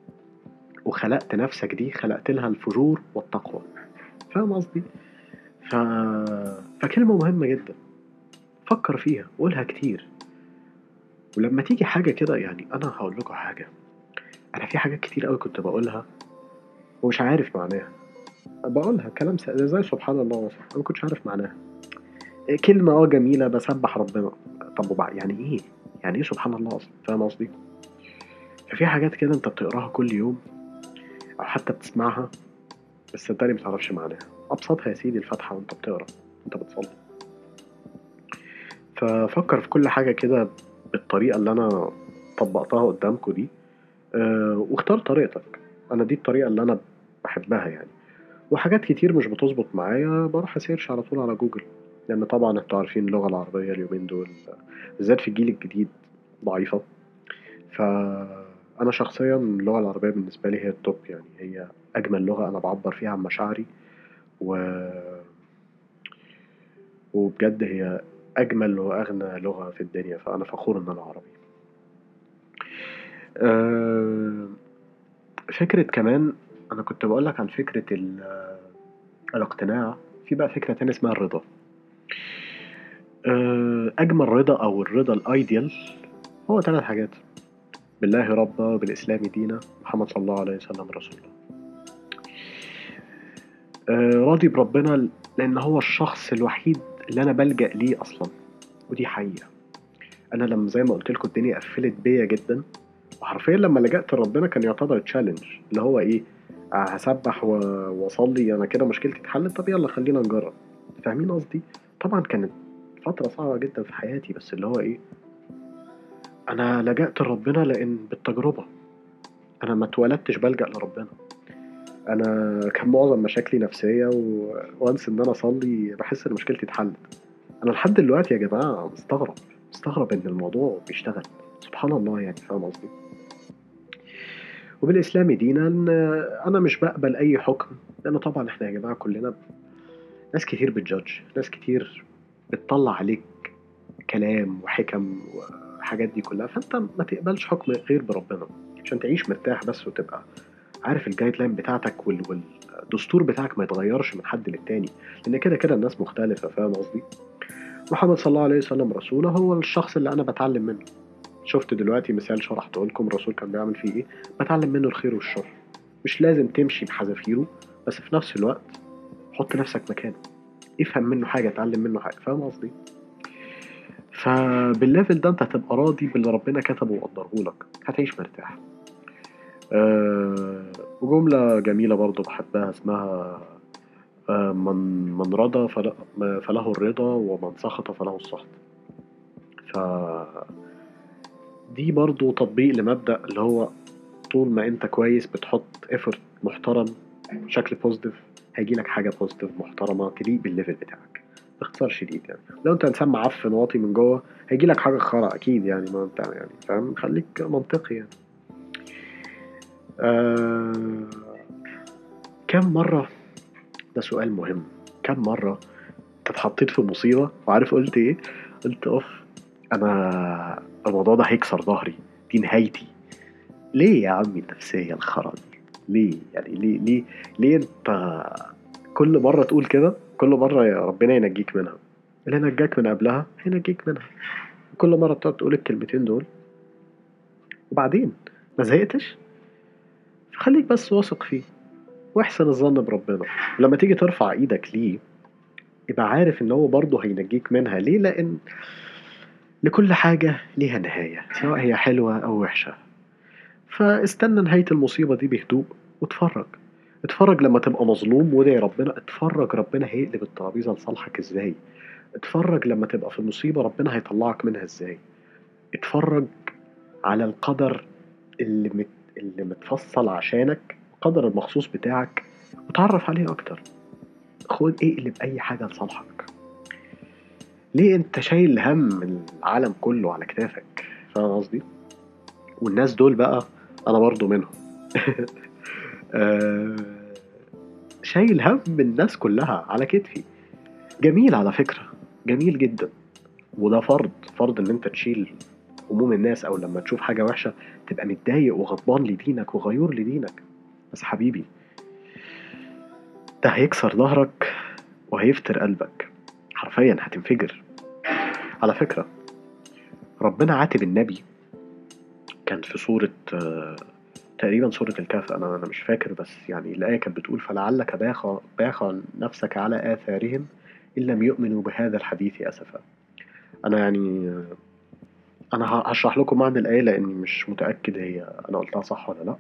وخلقت نفسك دي، خلقت لها الفجور والتقوى. فاهم قصدي؟ ف... فكلمة مهمة جدا، فكر فيها، قولها كتير. ولما تيجي حاجة كده، يعني أنا هقول لكم حاجة، أنا في حاجات كتير قوي كنت بقولها ومش عارف معناها. بقولها كلام س- زي سبحان الله مثلا، أنا ما كنتش عارف معناها. كلمة اه جميلة بسبح ربنا، طب وبعد يعني ايه؟ يعني ايه سبحان الله اصلا؟ فاهم قصدي؟ ففي حاجات كده انت بتقراها كل يوم او حتى بتسمعها، بس صدقني متعرفش معناها. ابسطها يا سيدي الفاتحة وانت بتقرا، انت بتصلي. ففكر في كل حاجة كده بالطريقة اللي انا طبقتها قدامكم دي، أه واختار طريقتك. انا دي الطريقة اللي انا بحبها يعني. وحاجات كتير مش بتظبط معايا بروح اسيرش على طول على جوجل، لان طبعا انتوا عارفين اللغة العربية اليومين دول بالذات في الجيل الجديد ضعيفة. فأنا شخصيا اللغة العربية بالنسبة لي هي التوب، يعني هي أجمل لغة أنا بعبر فيها عن مشاعري، و... وبجد هي أجمل وأغنى لغة في الدنيا. فأنا فخور إن أنا عربي. أه... فكرة كمان، أنا كنت بقولك عن فكرة ال... الاقتناع. في بقى فكرة تانية اسمها الرضا. أه... أجمل رضا أو الرضا الأيديال هو ثلاث حاجات: بالله ربا، وبالإسلام دينا، محمد صلى الله عليه وسلم رسول الله. آه، راضي بربنا لأن هو الشخص الوحيد اللي أنا بلجأ ليه أصلا، ودي حقيقة. أنا لما زي ما قلت لكم الدنيا قفلت بيا جدا، وحرفيا لما لجأت لربنا كان يعتبر تشالنج، اللي هو إيه؟ هسبح و- واصلي انا كده مشكلتي اتحلت، طب يلا خلينا نجرب. فاهمين قصدي؟ طبعا كانت فترة صعبة جدا في حياتي، بس اللي هو ايه، انا لجأت لربنا لان بالتجربة، انا ما اتولدتش بلجأ لربنا. انا كان معظم مشاكلي نفسية و... وانس ان انا اصلي بحس ان مشكلتي اتحلت. انا لحد دلوقتي يا جماعة مستغرب، مستغرب ان الموضوع بيشتغل. سبحان الله يعني، فاهم قصدي؟ وبالاسلام دينا انا مش بقبل اي حكم، لان طبعا احنا يا جماعة كلنا ناس كتير بتجادج، ناس كتير بتطلع عليك كلام وحكم وحاجات دي كلها، فانت ما تقبلش حكم غير بربنا عشان تعيش مرتاح بس، وتبقى عارف الجايد لاين بتاعتك وال... والدستور بتاعك ما يتغيرش من حد للتاني، لان كده كده الناس مختلفة. فاهم قصدي؟ محمد صلى الله عليه وسلم رسوله هو الشخص اللي انا بتعلم منه. شفت دلوقتي مثال شرحته لكم الرسول كان بيعمل فيه ايه؟ بتعلم منه الخير والشر. مش لازم تمشي بحذافيره، بس في نفس الوقت حط نفسك مكانه، افهم منه حاجة، اتعلم منه حاجة. فاهم قصدي؟ فبالليفل ده انت هتبقى راضي باللي ربنا كتبه وقدره لك، هتعيش مرتاح. أه وجملة جميلة برضو بحبها اسمها أه من من رضى فل- فله الرضا، ومن سخط فله السخط. فدي برضو تطبيق لمبدأ اللي هو طول ما انت كويس بتحط effort محترم بشكل بوزيتيف، هيجيلك حاجة بوزيتيف محترمة تليق بالليفل بتاعك. باختصار شديد يعني، لو انت انسان معفن واطي من جوه هيجيلك حاجة خرا اكيد يعني، ما انت يعني فاهم، خليك منطقي يعني. آه كم مرة، ده سؤال مهم، كم مرة انت اتحطيت في مصيبة وعارف قلت ايه؟ قلت اوف، انا الموضوع ده هيكسر ظهري، دي نهايتي. ليه يا عمي النفسية الخرا دي؟ ليه يعني؟ ليه ليه ليه انت كل مرة تقول كده؟ كل مرة يا ربنا ينجيك منها، اللي نجاك من قبلها هينجيك منها. كل مرة بتقعد تقول الكلمتين دول، وبعدين ما زهقتش؟ خليك بس واثق فيه، واحسن الظن بربنا. لما تيجي ترفع ايدك ليه، يبقى عارف ان هو برضه هينجيك منها. ليه؟ لان لكل حاجة ليها نهاية، سواء هي حلوة او وحشة. فاستنى نهاية المصيبة دي بهدوء واتفرج. اتفرج لما تبقى مظلوم وادعي ربنا، اتفرج ربنا هيقلب الترابيزة لصالحك ازاي. اتفرج لما تبقى في المصيبة ربنا هيطلعك منها ازاي. اتفرج على القدر اللي مت... اللي متفصل عشانك، القدر المخصوص بتاعك، وتعرف عليه اكتر. خد اقلب اي حاجة لصالحك. ليه انت شايل هم العالم كله على كتافك؟ فاهم قصدي؟ والناس دول بقى انا برضو منهم. آه، شايل هم الناس كلها على كتفي. جميل على فكرة، جميل جدا. وده فرض، فرض ان انت تشيل هموم الناس، او لما تشوف حاجة وحشة تبقى متضايق وغضبان لدينك وغيور لدينك. بس حبيبي، ده هيكسر ظهرك وهيفتر قلبك، حرفيا هتنفجر. على فكرة ربنا عاتب النبي، كان في سورة آه، تقريبا سورة الكهف، أنا أنا مش فاكر، بس يعني الآية كانت بتقول فلعلك باخع باخع نفسك على آثارهم إن لم يؤمنوا بهذا الحديث أسفا. أنا يعني آه، أنا ه- هشرح لكم معنى الآية لأني مش متأكد هي أنا قلتها صح ولا لأ.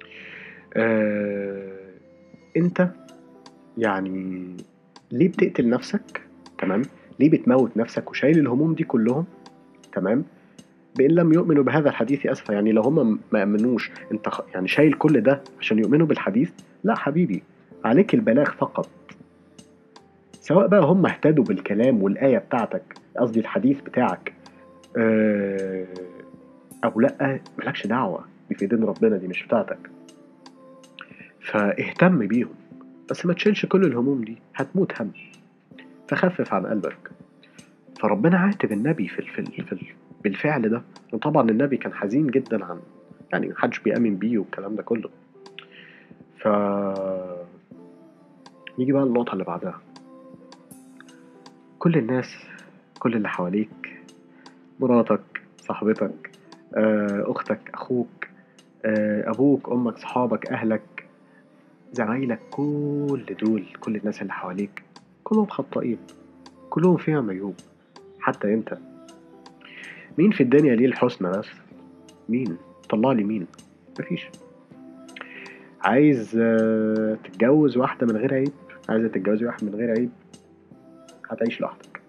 آه، أنت يعني ليه بتقتل نفسك؟ تمام؟ ليه بتموت نفسك وشايل الهموم دي كلهم؟ تمام؟ بإن لم يؤمنوا بهذا الحديث أسفا، يعني لو هم ما أمنوش أنت خ- يعني شايل كل ده عشان يؤمنوا بالحديث؟ لا حبيبي، عليك البلاغ فقط. سواء بقى هم اهتدوا بالكلام والآية بتاعتك، قصدي الحديث بتاعك، آه، أو لأ، مالكش دعوة، دي في ايدين ربنا، دي مش بتاعتك. فاهتم بيهم، بس ما تشيلش كل الهموم دي، هتموت هم. فخفف عن قلبك. فربنا عاتب النبي في ال في ال في ال بالفعل ده. وطبعا النبي كان حزين جدا عن، يعني محدش بيأمن بيه والكلام ده كله. ف نيجي بقى للنقطة اللي بعدها. كل الناس، كل اللي حواليك، مراتك، صاحبتك، آه، أختك، أخوك، آه، أبوك، أمك، صحابك، أهلك، زمايلك، كل دول، كل الناس اللي حواليك كلهم خطائين، كلهم فيهم عيوب، حتى أنت. مين في الدنيا ليه الحسنى بس؟ مين؟ طلع لي مين؟ مفيش. عايز آه، تتجوز واحدة من غير عيب، عايزة تتجوزي واحد من غير عيب، هتعيش لوحدك.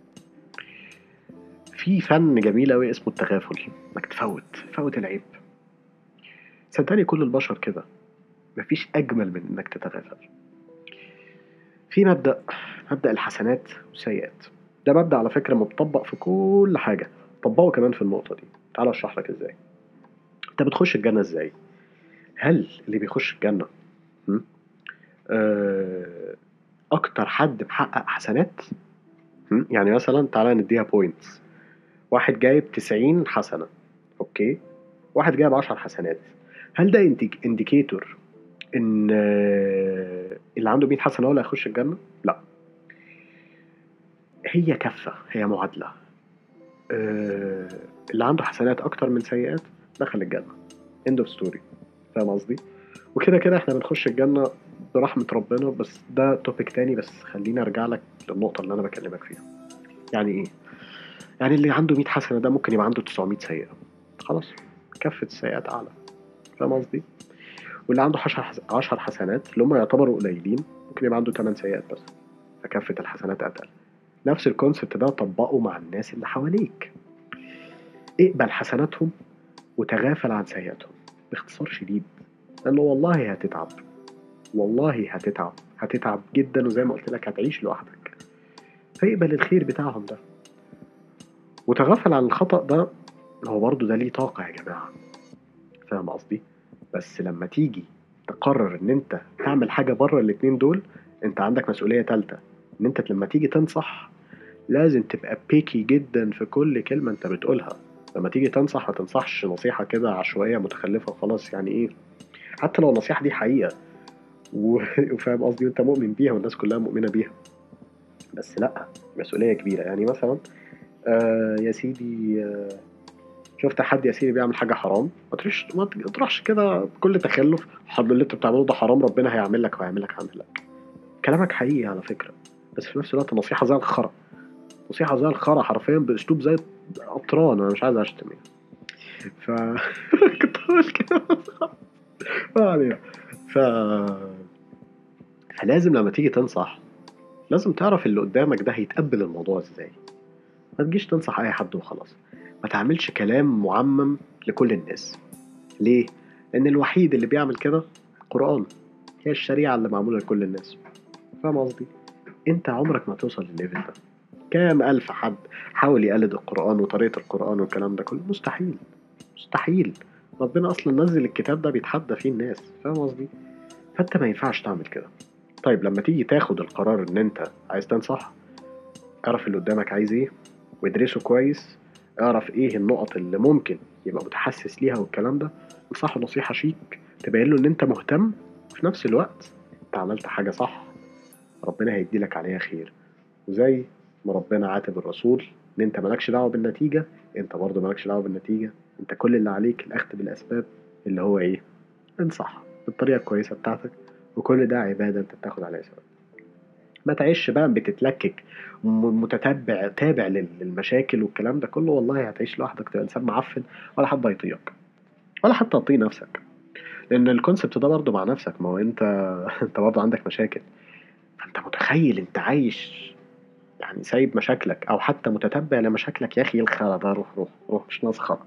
في فن جميل أوي اسمه التغافل، إنك تفوت تفوت العيب. صدقني كل البشر كده، مفيش أجمل من إنك تتغافل. في مبدأ مبدأ الحسنات والسيئات. ده مبدأ على فكرة متطبق في كل حاجة، طبقه كمان في النقطة دي. تعال أشرح لك إزاي. أنت بتخش الجنة إزاي؟ هل اللي بيخش الجنة م? آه، أكتر حد محقق حسنات؟ م? يعني مثلا تعالى نديها بوينتس. واحد جايب تسعين حسنة، أوكي، واحد جايب عشر حسنات. هل ده انديكيتور ان آه، اللي عنده مية حسنة هو اللي هيخش الجنة؟ لا، هي كفة، هي معادلة. آه، اللي عنده حسنات اكتر من سيئات دخل الجنة. end of story. فاهم قصدي؟ وكده كده احنا بنخش الجنة برحمة ربنا، بس ده توبيك تاني. بس خليني ارجع لك للنقطة اللي انا بكلمك فيها. يعني ايه؟ يعني اللي عنده مية حسنة ده ممكن يبقى عنده تسعمية سيئة، خلاص، كفة السيئات اعلى. فاهم قصدي؟ واللي عنده عشر حسنات اللي هم يعتبروا قليلين ممكن يبقى عنده تمن سيئات بس، فكافة الحسنات أتقل. نفس الكونسبت ده طبقه مع الناس اللي حواليك. اقبل حسناتهم وتغافل عن سيئاتهم باختصار شديد. لأنه والله هتتعب، والله هتتعب هتتعب جدا، وزي ما قلت لك هتعيش لوحدك. فاقبل الخير بتاعهم ده وتغافل عن الخطأ ده. هو برضه ده ليه طاقة يا جماعة، فاهم قصدي؟ بس لما تيجي تقرر ان انت تعمل حاجة بره الاتنين دول، انت عندك مسؤولية تالتة. ان انت لما تيجي تنصح لازم تبقى بيكي جدا في كل كلمة انت بتقولها. لما تيجي تنصح ما تنصحش نصيحة كده عشوائية متخلفة وخلاص. يعني ايه؟ حتى لو النصيحة دي حقيقة و- وفاهم قصدي وانت مؤمن بيها والناس كلها مؤمنة بيها، بس لا، مسؤولية كبيرة. يعني مثلا آه يا سيدي، آه شفت حد يا سيدي بيعمل حاجة حرام، ما تروحش ما تروحش كده بكل تخلف، حد اللي انت بتعمله ده حرام، ربنا هيعمل لك وهيعمل لك هيعمل لك. كلامك حقيقي على فكرة، بس في نفس الوقت نصيحة زي الخرا، نصيحة زي الخرا حرفيا، بأسلوب زي القطران. أنا مش عايز أشتم يعني. ف كنت هقول كده. ما علينا. ف فلازم لما تيجي تنصح لازم تعرف اللي قدامك ده هيتقبل الموضوع ازاي. ما تجيش تنصح أي حد وخلاص. ما تعملش كلام معمم لكل الناس. ليه؟ لأن الوحيد اللي بيعمل كده القرآن، هي الشريعة اللي معمولة لكل الناس. فاهم قصدي؟ أنت عمرك ما توصل للليفل ده. كام ألف حد حاول يقلد القرآن وطريقة القرآن والكلام ده كله، مستحيل، مستحيل. ربنا أصلا نزل الكتاب ده بيتحدى فيه الناس. فاهم قصدي؟ فأنت ما ينفعش تعمل كده. طيب لما تيجي تاخد القرار إن أنت عايز تنصح، اعرف اللي قدامك عايز إيه وادرسه كويس. اعرف إيه النقط اللي ممكن يبقى متحسس ليها والكلام ده. انصحه نصيحة شيك تبين له إن أنت مهتم، وفي نفس الوقت أنت عملت حاجة صح، ربنا هيديلك عليها خير. وزي ما ربنا عاتب الرسول ان انت مالكش دعوه بالنتيجه، انت برضه مالكش دعوه بالنتيجه. انت كل اللي عليك الاخذ بالاسباب، اللي هو ايه؟ انصح بالطريقه الكويسه بتاعتك، وكل ده عباده انت بتاخد عليها ثواب. ما تعيش بقى بتتلكك م- متتبع تابع لل- للمشاكل والكلام ده كله. والله هتعيش لوحدك، تبقى انسان معفن، ولا حد هيطيقك، ولا حتى تطيق نفسك. لان الكونسبت ده برضه مع نفسك. ما هو انت انت برضه عندك مشاكل، فانت متخيل انت عايش يعني سايب مشاكلك او حتى متتبع لمشاكلك؟ يا اخي الخرا ده، روح روح روح، مش ناقص خرا.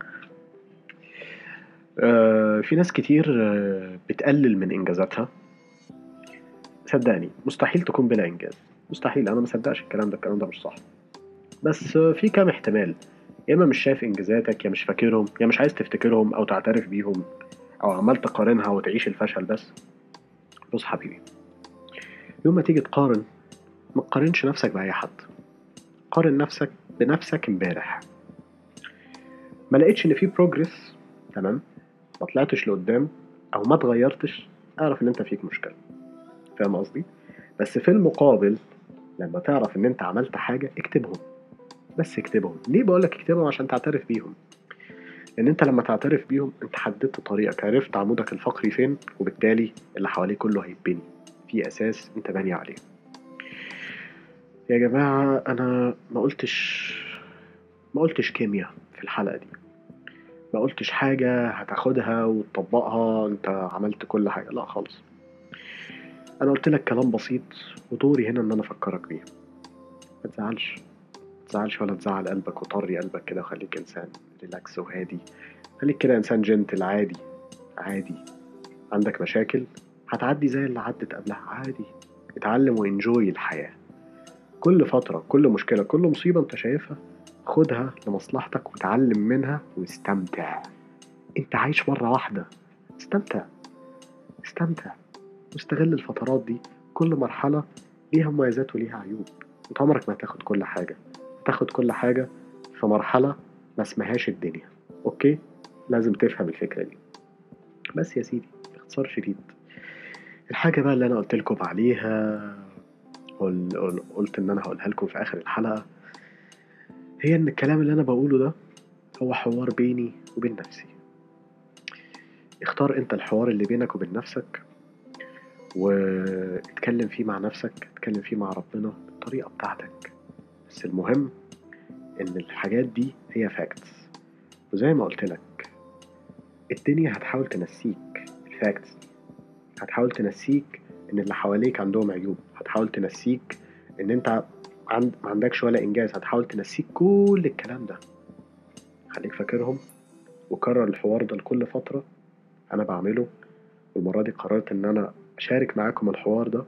آه في ناس كتير آه بتقلل من انجازاتها. صدقني مستحيل تكون بلا انجاز، مستحيل. انا ما صدقش الكلام ده، الكلام ده مش صح. بس آه في كام احتمال. يا اما مش شايف انجازاتك، يا مش فاكرهم، يا مش عايز تفتكرهم او تعترف بيهم، او عمال تقارنها وتعيش الفشل بس. بص حبيبي، يوم ما تيجي تقارن، ما تقارنش نفسك باي حد. قارن نفسك بنفسك امبارح. ما لقيتش ان في بروجرس، تمام، ما طلعتش لقدام او ما اتغيرتش، اعرف ان انت فيك مشكله. فاهم قصدي؟ بس في المقابل لما تعرف ان انت عملت حاجه، اكتبهم. بس اكتبهم. ليه بقولك اكتبهم؟ عشان تعترف بيهم. لان انت لما تعترف بيهم انت حددت طريقك، عرفت عمودك الفقري فين، وبالتالي اللي حواليك كله هيتبني في اساس انت باني عليه. يا جماعه انا ما قلتش ما قلتش كيمياء في الحلقه دي. ما قلتش حاجة هتاخدها وتطبقها، انت عملت كل حاجة، لا خالص. انا قلت لك كلام بسيط، ودوري هنا ان انا افكرك بيه. ما تزعلش، ما تزعلش ولا تزعل قلبك، وطري قلبك كده وخليك انسان ريلاكس وهادي. خليك كده انسان جنتل عادي. عادي. عندك مشاكل هتعدي زي اللي عدت قبلها عادي. اتعلم وانجوي الحياة. كل فترة، كل مشكلة، كل مصيبة انت شايفها خدها لمصلحتك وتعلم منها واستمتع. انت عايش مرة واحدة. استمتع. استمتع واستغل الفترات دي. كل مرحلة ليها مميزات وليها عيوب. انت عمرك ما هتاخد كل حاجة. هتاخد كل حاجة في مرحلة ما اسمهاش الدنيا. اوكي؟ لازم تفهم الفكرة دي. بس يا سيدي، باختصار شديد، الحاجة بقى اللي انا قلت لكم عليها، قل- قل- قلت ان انا هقولها لكم في اخر الحلقة، هي ان الكلام اللي انا بقوله ده هو حوار بيني وبين نفسي. اختار انت الحوار اللي بينك وبين نفسك، واتكلم فيه مع نفسك، اتكلم فيه مع ربنا بالطريقة بتاعتك. بس المهم ان الحاجات دي هي فاكتس. وزي ما قلت لك، الدنيا هتحاول تنسيك الفاكتس. هتحاول تنسيك ان اللي حواليك عندهم عيوب. هتحاول تنسيك ان انت عند ما عندكش ولا انجاز. هتحاول تنسيك كل الكلام ده. خليك فاكرهم، وكرر الحوار ده لكل فترة. انا بعمله، والمرة دي قررت ان انا اشارك معاكم الحوار ده.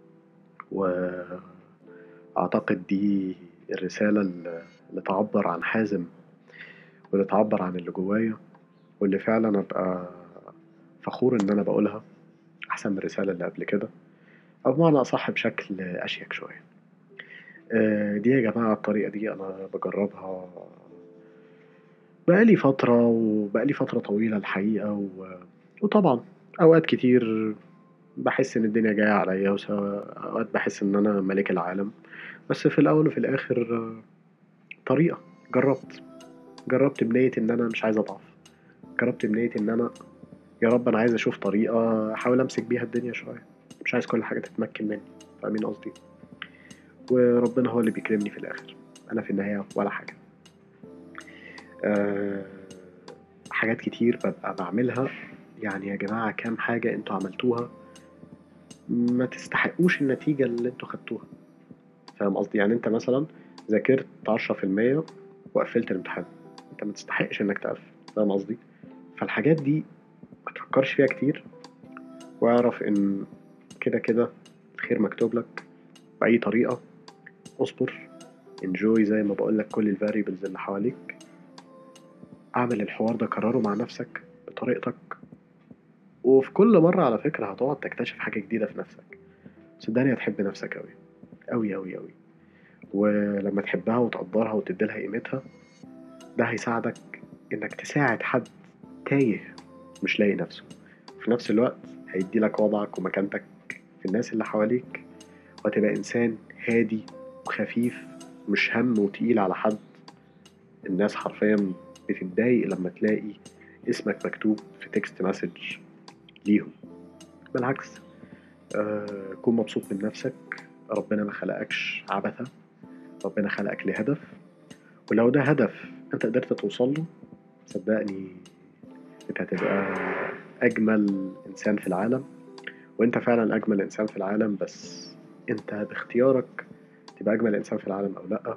واعتقد دي الرسالة اللي اللي تعبر عن حازم، واللي تعبر عن اللي جوايا، واللي فعلا ابقى فخور ان انا بقولها احسن من الرسالة اللي قبل كده، او بمعنى اصح بشكل اشيك شوية. آه، دي يا جماعة الطريقة دي انا بجربها بقالي فترة، وبقالي فترة طويلة الحقيقة و... وطبعا اوقات كتير بحس ان الدنيا جاية عليا، وأوقات بحس ان انا ملك العالم. بس في الاول وفي الاخر آه، طريقة. جربت. جربت بنية ان انا مش عايز اضعف. جربت بنية ان انا يا رب انا عايز اشوف طريقة احاول امسك بيها الدنيا شوية. مش عايز كل حاجة تتمكن مني. فاهمين قصدي؟ وربنا هو اللي بيكرمني في الاخر. انا في النهاية ولا حاجة. أه. حاجات كتير ببقى بعملها، يعني يا جماعة كام حاجة انتوا عملتوها ما تستحقوش النتيجة اللي انتوا خدتوها. فاهم قصدي؟ يعني انت مثلا ذاكرت عشرة في المية وقفلت الامتحان، انت ما تستحقش انك تقفل. فاهم قصدي؟ فالحاجات دي ما تفكرش فيها كتير، واعرف ان كده كده الخير مكتوب لك بأي طريقة. اصبر. انجوي زي ما بقول لك كل الفاريبلز اللي حواليك. اعمل الحوار ده، كرره مع نفسك بطريقتك. وفي كل مرة على فكرة هتقعد تكتشف حاجة جديدة في نفسك. صدقني هتحب نفسك أوي. أوي أوي أوي. ولما تحبها وتقدرها وتديلها قيمتها، ده هيساعدك إنك تساعد حد تايه مش لاقي نفسه. وفي نفس الوقت هيدي لك وضعك ومكانتك في الناس اللي حواليك، وهتبقى إنسان هادي وخفيف، مش هم وتقيل على حد. الناس حرفيا بتتضايق لما تلاقي اسمك مكتوب في تكست مسج ليهم. بالعكس، آه، كون مبسوط من نفسك. ربنا ما خلقكش عبثا. ربنا خلقك لهدف. ولو ده هدف انت قدرت توصل له، صدقني انت هتبقى اجمل انسان في العالم. وانت فعلا اجمل انسان في العالم، بس انت باختيارك تبقى اجمل انسان في العالم او لا.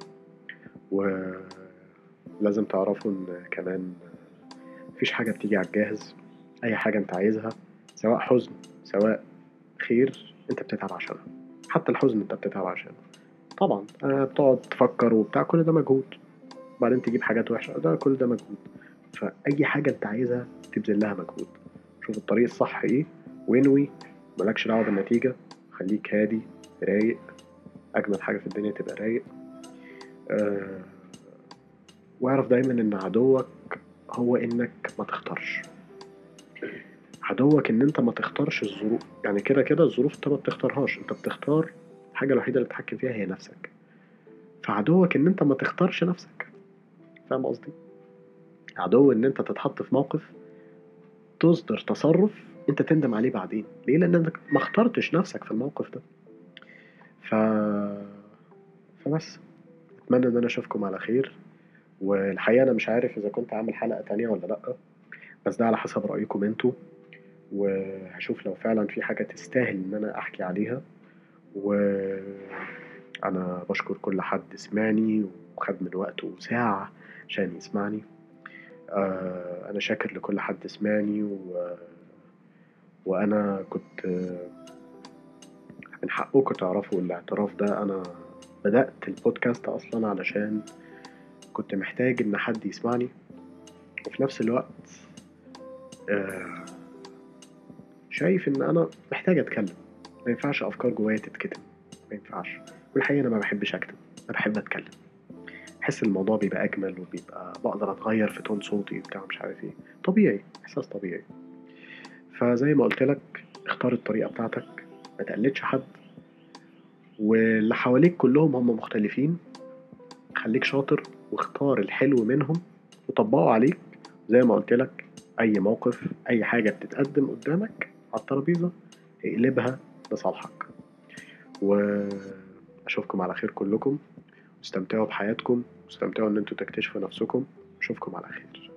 ولازم تعرفوا ان كمان مفيش حاجة بتيجي على الجاهز. اي حاجة انت عايزها، سواء حزن سواء خير، انت بتتعب عشانها. حتى الحزن انت بتتعب عشانه. طبعا آه، بتقعد تفكر وبتاع، كل ده مجهود. بعدين تجيب حاجات وحشة، ده كل ده مجهود. فأي حاجة أنت عايزها تبذل لها مجهود. شوف الطريق الصح إيه، وانوي. ملكش دعوة بالنتيجة. خليك هادي رايق. أجمل حاجة في الدنيا تبقى رايق. أه. واعرف دايما إن عدوك هو إنك ما تختارش. عدوك إن أنت ما تختارش الظروف. يعني كده كده الظروف أنت ما بتختارهاش، أنت بتختار. الحاجة الوحيدة اللي بتتحكم فيها هي نفسك. فعدوك إن أنت ما تختارش نفسك. فاهم قصدي؟ عدو إن أنت تتحط في موقف تصدر تصرف انت تندم عليه بعدين. ليه؟ لانك ما اخترتش نفسك في الموقف ده. ف... فبس اتمنى ان انا اشوفكم على خير، والحقيقة أنا مش عارف إذا كنت عامل حلقة تانية ولا لأ، بس ده على حسب رأيكم انتوا، وهشوف لو فعلا في حاجة تستاهل إن أنا أحكي عليها. وأنا بشكر كل حد سمعني وخد من وقته ساعة عشان يسمعني. آه، أنا شاكر لكل حد سمعني و... وأنا كنت آه، من حقكم تعرفوا الاعتراف ده. أنا بدأت البودكاست أصلا علشان كنت محتاج إن حد يسمعني، وفي نفس الوقت آه، شايف إن أنا محتاج أتكلم. ما ينفعش أفكار جوايا تتكتم، ما ينفعش. والحقيقة أنا ما بحبش أكتب، أنا بحب أتكلم. بحس الموضوع بيبقى أجمل، وبيبقى بقدر أتغير في تون صوتي وبتاع مش عارف إيه. طبيعي، إحساس طبيعي. فزي ما قلت لك، اختار الطريقة بتاعتك، ما تقلدش حد، واللي حواليك كلهم هم مختلفين. خليك شاطر واختار الحلو منهم وطبقه عليك. زي ما قلت لك، أي موقف، أي حاجة بتتقدم قدامك على الترابيزة، اقلبها لصالحك. وأشوفكم على خير كلكم. استمتعوا بحياتكم، واستمتعوا إن انتوا تكتشفوا نفسكم. أشوفكم على خير.